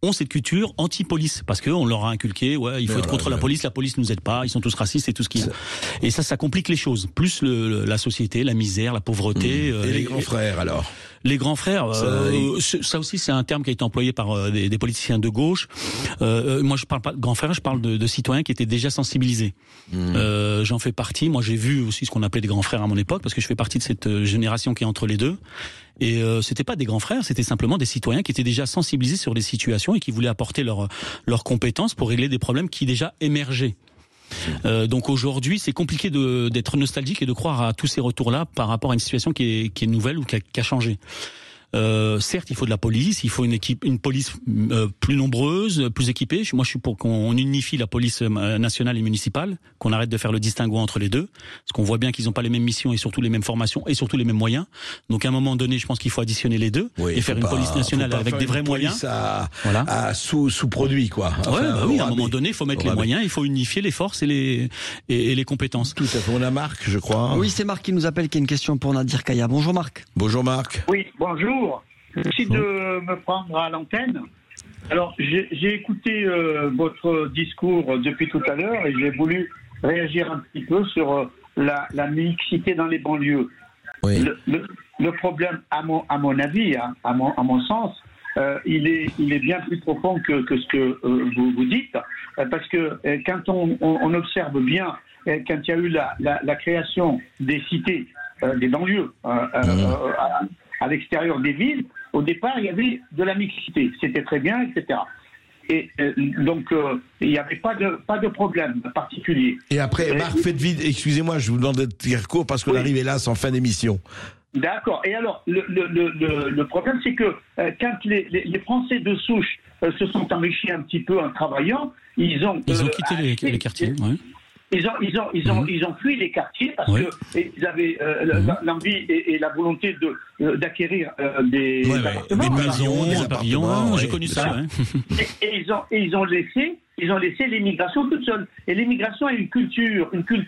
ont cette culture anti-police parce qu'on leur a inculqué il faut être contre la police nous aide pas, ils sont tous racistes et tout ce qu'il y a. Et ça complique les choses. Plus la société, la misère, la pauvreté. Et les grands frères alors. Les grands frères, ça aussi c'est un terme qui a été employé par des politiciens de gauche. Moi je parle pas de grands frères, je parle de citoyens qui étaient déjà sensibilisés. J'en fais partie. Moi j'ai vu aussi ce qu'on appelait des grands frères à mon époque parce que je fais partie de cette génération qui est entre les deux. Et c'était pas des grands frères, c'était simplement des citoyens qui étaient déjà sensibilisés sur les situations et qui voulaient apporter leurs compétences pour régler des problèmes qui déjà émergeaient. Donc aujourd'hui, c'est compliqué d'être nostalgique et de croire à tous ces retours-là par rapport à une situation qui est nouvelle ou qui a changé. Certes, il faut de la police, il faut une police plus nombreuse, plus équipée. Moi, je suis pour qu'on unifie la police nationale et municipale, qu'on arrête de faire le distinguo entre les deux, parce qu'on voit bien qu'ils n'ont pas les mêmes missions et surtout les mêmes formations et surtout les mêmes moyens. Donc, à un moment donné, je pense qu'il faut additionner les deux et faire une police nationale avec des vrais moyens. À sous-produit, quoi. Enfin, oui, à un moment donné, il faut mettre les moyens, il faut unifier les forces et les compétences. Tout à fait. On a Marc, je crois. Oui, c'est Marc qui nous appelle, qui a une question pour Nadir Kaya. Bonjour Marc. Bonjour Marc. Oui, bonjour. Merci de me prendre à l'antenne. Alors, j'ai écouté votre discours depuis tout à l'heure et j'ai voulu réagir un petit peu sur la mixité dans les banlieues. Oui. Le problème, à mon avis, à mon sens, il est bien plus profond que ce que vous dites, parce que quand on observe bien, quand il y a eu la création des cités, des banlieues, à l'extérieur des villes, au départ, il y avait de la mixité. C'était très bien, etc. Et donc, il n'y avait pas de problème particulier. Et après, Marc, faites vite. Excusez-moi, je vous demande d'être dire court parce qu'on arrive hélas en fin d'émission. D'accord. Et alors, le problème, c'est que quand les Français de souche se sont enrichis un petit peu en travaillant, ils ont quitté les quartiers. Ouais. Ils ont fui les quartiers parce que ils avaient l'envie et la volonté d'acquérir des appartements, des maisons, des pavillons. J'ai connu ça. Ouais. Et ils ont laissé l'immigration toute seule. Et l'immigration est une culture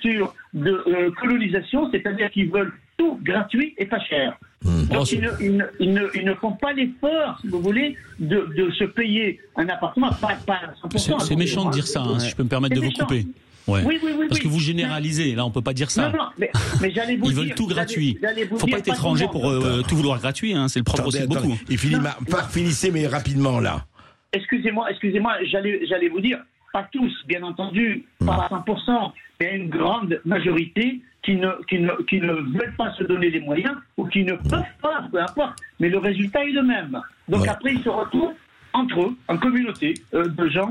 de colonisation, c'est-à-dire qu'ils veulent tout gratuit et pas cher. Donc ils ne font pas l'effort, si vous voulez, de se payer un appartement, pas à 100%. C'est méchant de dire ça, si je peux me permettre de vous couper. Ouais. Oui, parce que vous généralisez, là on peut pas dire ça. Non, mais j'allais vous Ils veulent tout gratuit. Faut pas être étranger pour tout vouloir gratuit, c'est le propre aussi de beaucoup. Et finissez mais rapidement là. Excusez-moi, j'allais vous dire, pas tous, bien entendu, pas à 100%, mais une grande majorité qui ne veulent pas se donner les moyens ou qui ne peuvent pas, peu importe, mais le résultat est le même. Donc après ils se retrouvent entre eux, en communauté, de gens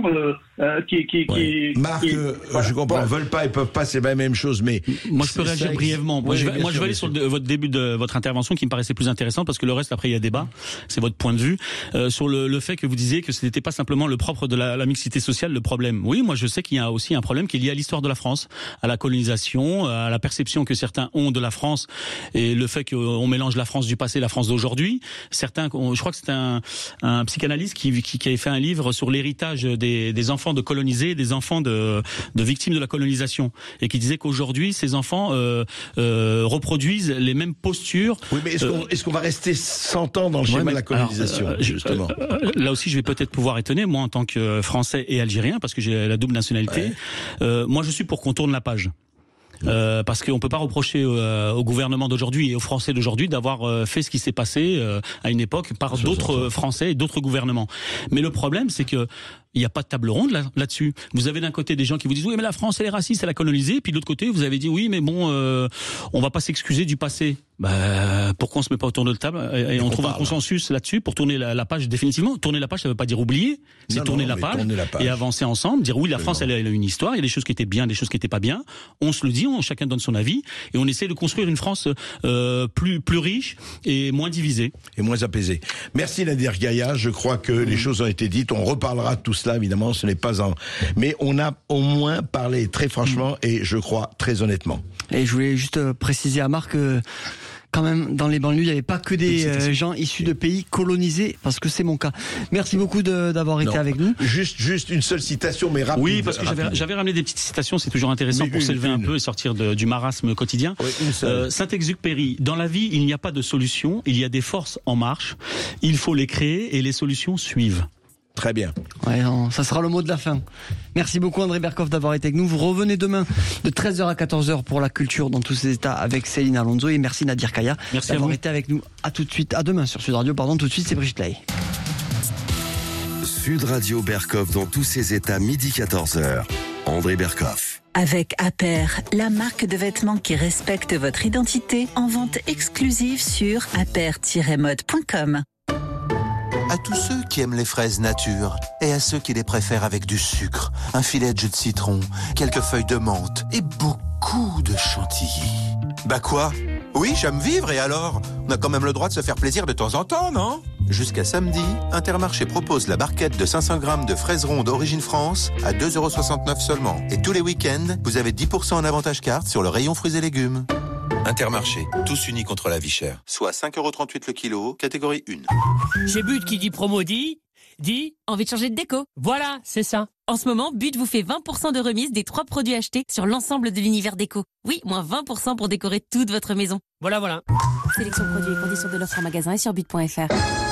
qui... Marc, je comprends, veulent pas et peuvent pas, c'est la même chose, mais... Moi, je peux réagir brièvement. Moi, je vais aller sur votre début de votre intervention qui me paraissait plus intéressant parce que le reste, après, il y a débat. C'est votre point de vue. Sur le fait que vous disiez que ce n'était pas simplement le propre de la mixité sociale, le problème. Oui, moi, je sais qu'il y a aussi un problème qui est lié à l'histoire de la France, à la colonisation, à la perception que certains ont de la France et le fait qu'on mélange la France du passé et la France d'aujourd'hui. Certains, je crois que c'était un psychanalyste qui avait fait un livre sur l'héritage des enfants de colonisés, des enfants de victimes de la colonisation, et qui disait qu'aujourd'hui ces enfants reproduisent les mêmes postures. Oui, mais est-ce qu'on va rester 100 ans dans le schéma de la colonisation, justement là aussi, je vais peut-être pouvoir étonner, moi en tant que Français et Algérien, parce que j'ai la double nationalité. Moi, je suis pour qu'on tourne la page. Parce qu'on peut pas reprocher au gouvernement d'aujourd'hui et aux Français d'aujourd'hui d'avoir fait ce qui s'est passé à une époque par d'autres Français et d'autres gouvernements. Mais le problème, c'est que il n'y a pas de table ronde là-dessus. Vous avez d'un côté des gens qui vous disent oui mais la France elle est raciste, elle a colonisé, puis de l'autre côté vous avez dit oui mais bon on va pas s'excuser du passé. Pourquoi on se met pas autour de la table et on trouve un consensus là-dessus pour tourner la page définitivement. Tourner la page, ça veut pas dire oublier, c'est tourner la page et avancer ensemble, dire oui la France elle a une histoire, il y a des choses qui étaient bien, des choses qui étaient pas bien. On se le dit, chacun donne son avis et on essaie de construire une France plus riche et moins divisée et moins apaisée. Merci Nadir Kaya, je crois que les choses ont été dites, on reparlera de tout cela évidemment, ce n'est pas mais on a au moins parlé très franchement et je crois très honnêtement. Et je voulais juste préciser à Marc quand même, dans les banlieues, il n'y avait pas que des gens issus de pays colonisés, parce que c'est mon cas. Merci beaucoup d'avoir été avec nous. Juste une seule citation, mais rapide. Oui, parce que j'avais ramené des petites citations, c'est toujours intéressant pour s'élever un peu et sortir du marasme quotidien. Oui, Saint-Exupéry, dans la vie, il n'y a pas de solution, il y a des forces en marche, il faut les créer et les solutions suivent. Très bien. Ouais, ça sera le mot de la fin. Merci beaucoup André Berkoff d'avoir été avec nous. Vous revenez demain de 13h à 14h pour la culture dans tous ses états avec Céline Alonso. Et merci Nadir Kaya d'avoir été avec nous. À tout de suite, à demain sur Sud Radio. Tout de suite, c'est Brigitte Lay. Sud Radio Berkoff dans tous ses états, midi 14h. André Berkoff. Avec Aper, la marque de vêtements qui respecte votre identité, en vente exclusive sur aper-mode.com. À tous ceux qui aiment les fraises nature et à ceux qui les préfèrent avec du sucre, un filet de jus de citron, quelques feuilles de menthe et beaucoup de chantilly. Bah quoi ? Oui, j'aime vivre et alors ? On a quand même le droit de se faire plaisir de temps en temps, non ? Jusqu'à samedi, Intermarché propose la barquette de 500 grammes de fraises rondes Origine France à 2,69 € seulement. Et tous les week-ends, vous avez 10% en avantage carte sur le rayon fruits et légumes. Intermarché, tous unis contre la vie chère. Soit 5,38 € le kilo, catégorie 1. Chez But qui dit promo dit... Envie de changer de déco ? Voilà, c'est ça. En ce moment, But vous fait 20% de remise des 3 produits achetés sur l'ensemble de l'univers déco. Oui, moins 20% pour décorer toute votre maison. Voilà. Sélection produits et conditions de l'offre en magasin et sur but.fr.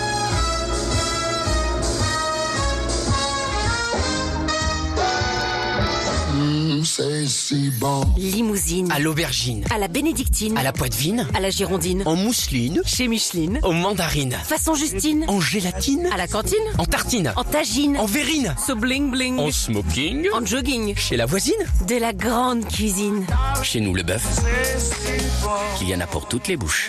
C'est si bon. Limousine. À l'aubergine. À la bénédictine. À la poitevine. À la girondine. En mousseline. Chez Micheline. Aux mandarines. Façon Justine. En gélatine. À la cantine. En tartine. En tagine. En verrine. So bling bling. En smoking. En jogging. Chez la voisine. De la grande cuisine. Chez nous le bœuf. Il y en a pour toutes les bouches.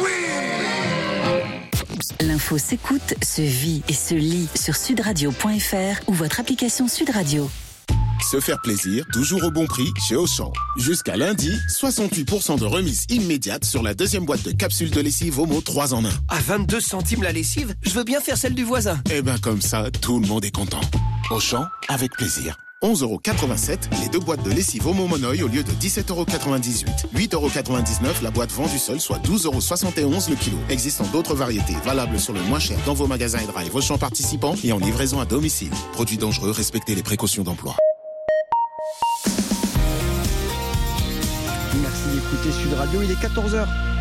L'info s'écoute, se vit et se lit sur sudradio.fr ou votre application Sud Radio. Se faire plaisir, toujours au bon prix chez Auchan. Jusqu'à lundi, 68% de remise immédiate sur la deuxième boîte de capsules de lessive Omo 3 en 1. À 22 centimes la lessive, je veux bien faire celle du voisin. Eh ben comme ça, tout le monde est content. Auchan, avec plaisir. 11,87 €, les 2 boîtes de lessive Omo Monoï au lieu de 17,98 €. 8,99 € la boîte vendue seule, soit 12,71 € le kilo. Existant d'autres variétés valables sur le moins cher dans vos magasins et drive Auchan participants et en livraison à domicile. Produits dangereux, respectez les précautions d'emploi. Merci d'écouter Sud Radio, il est 14h.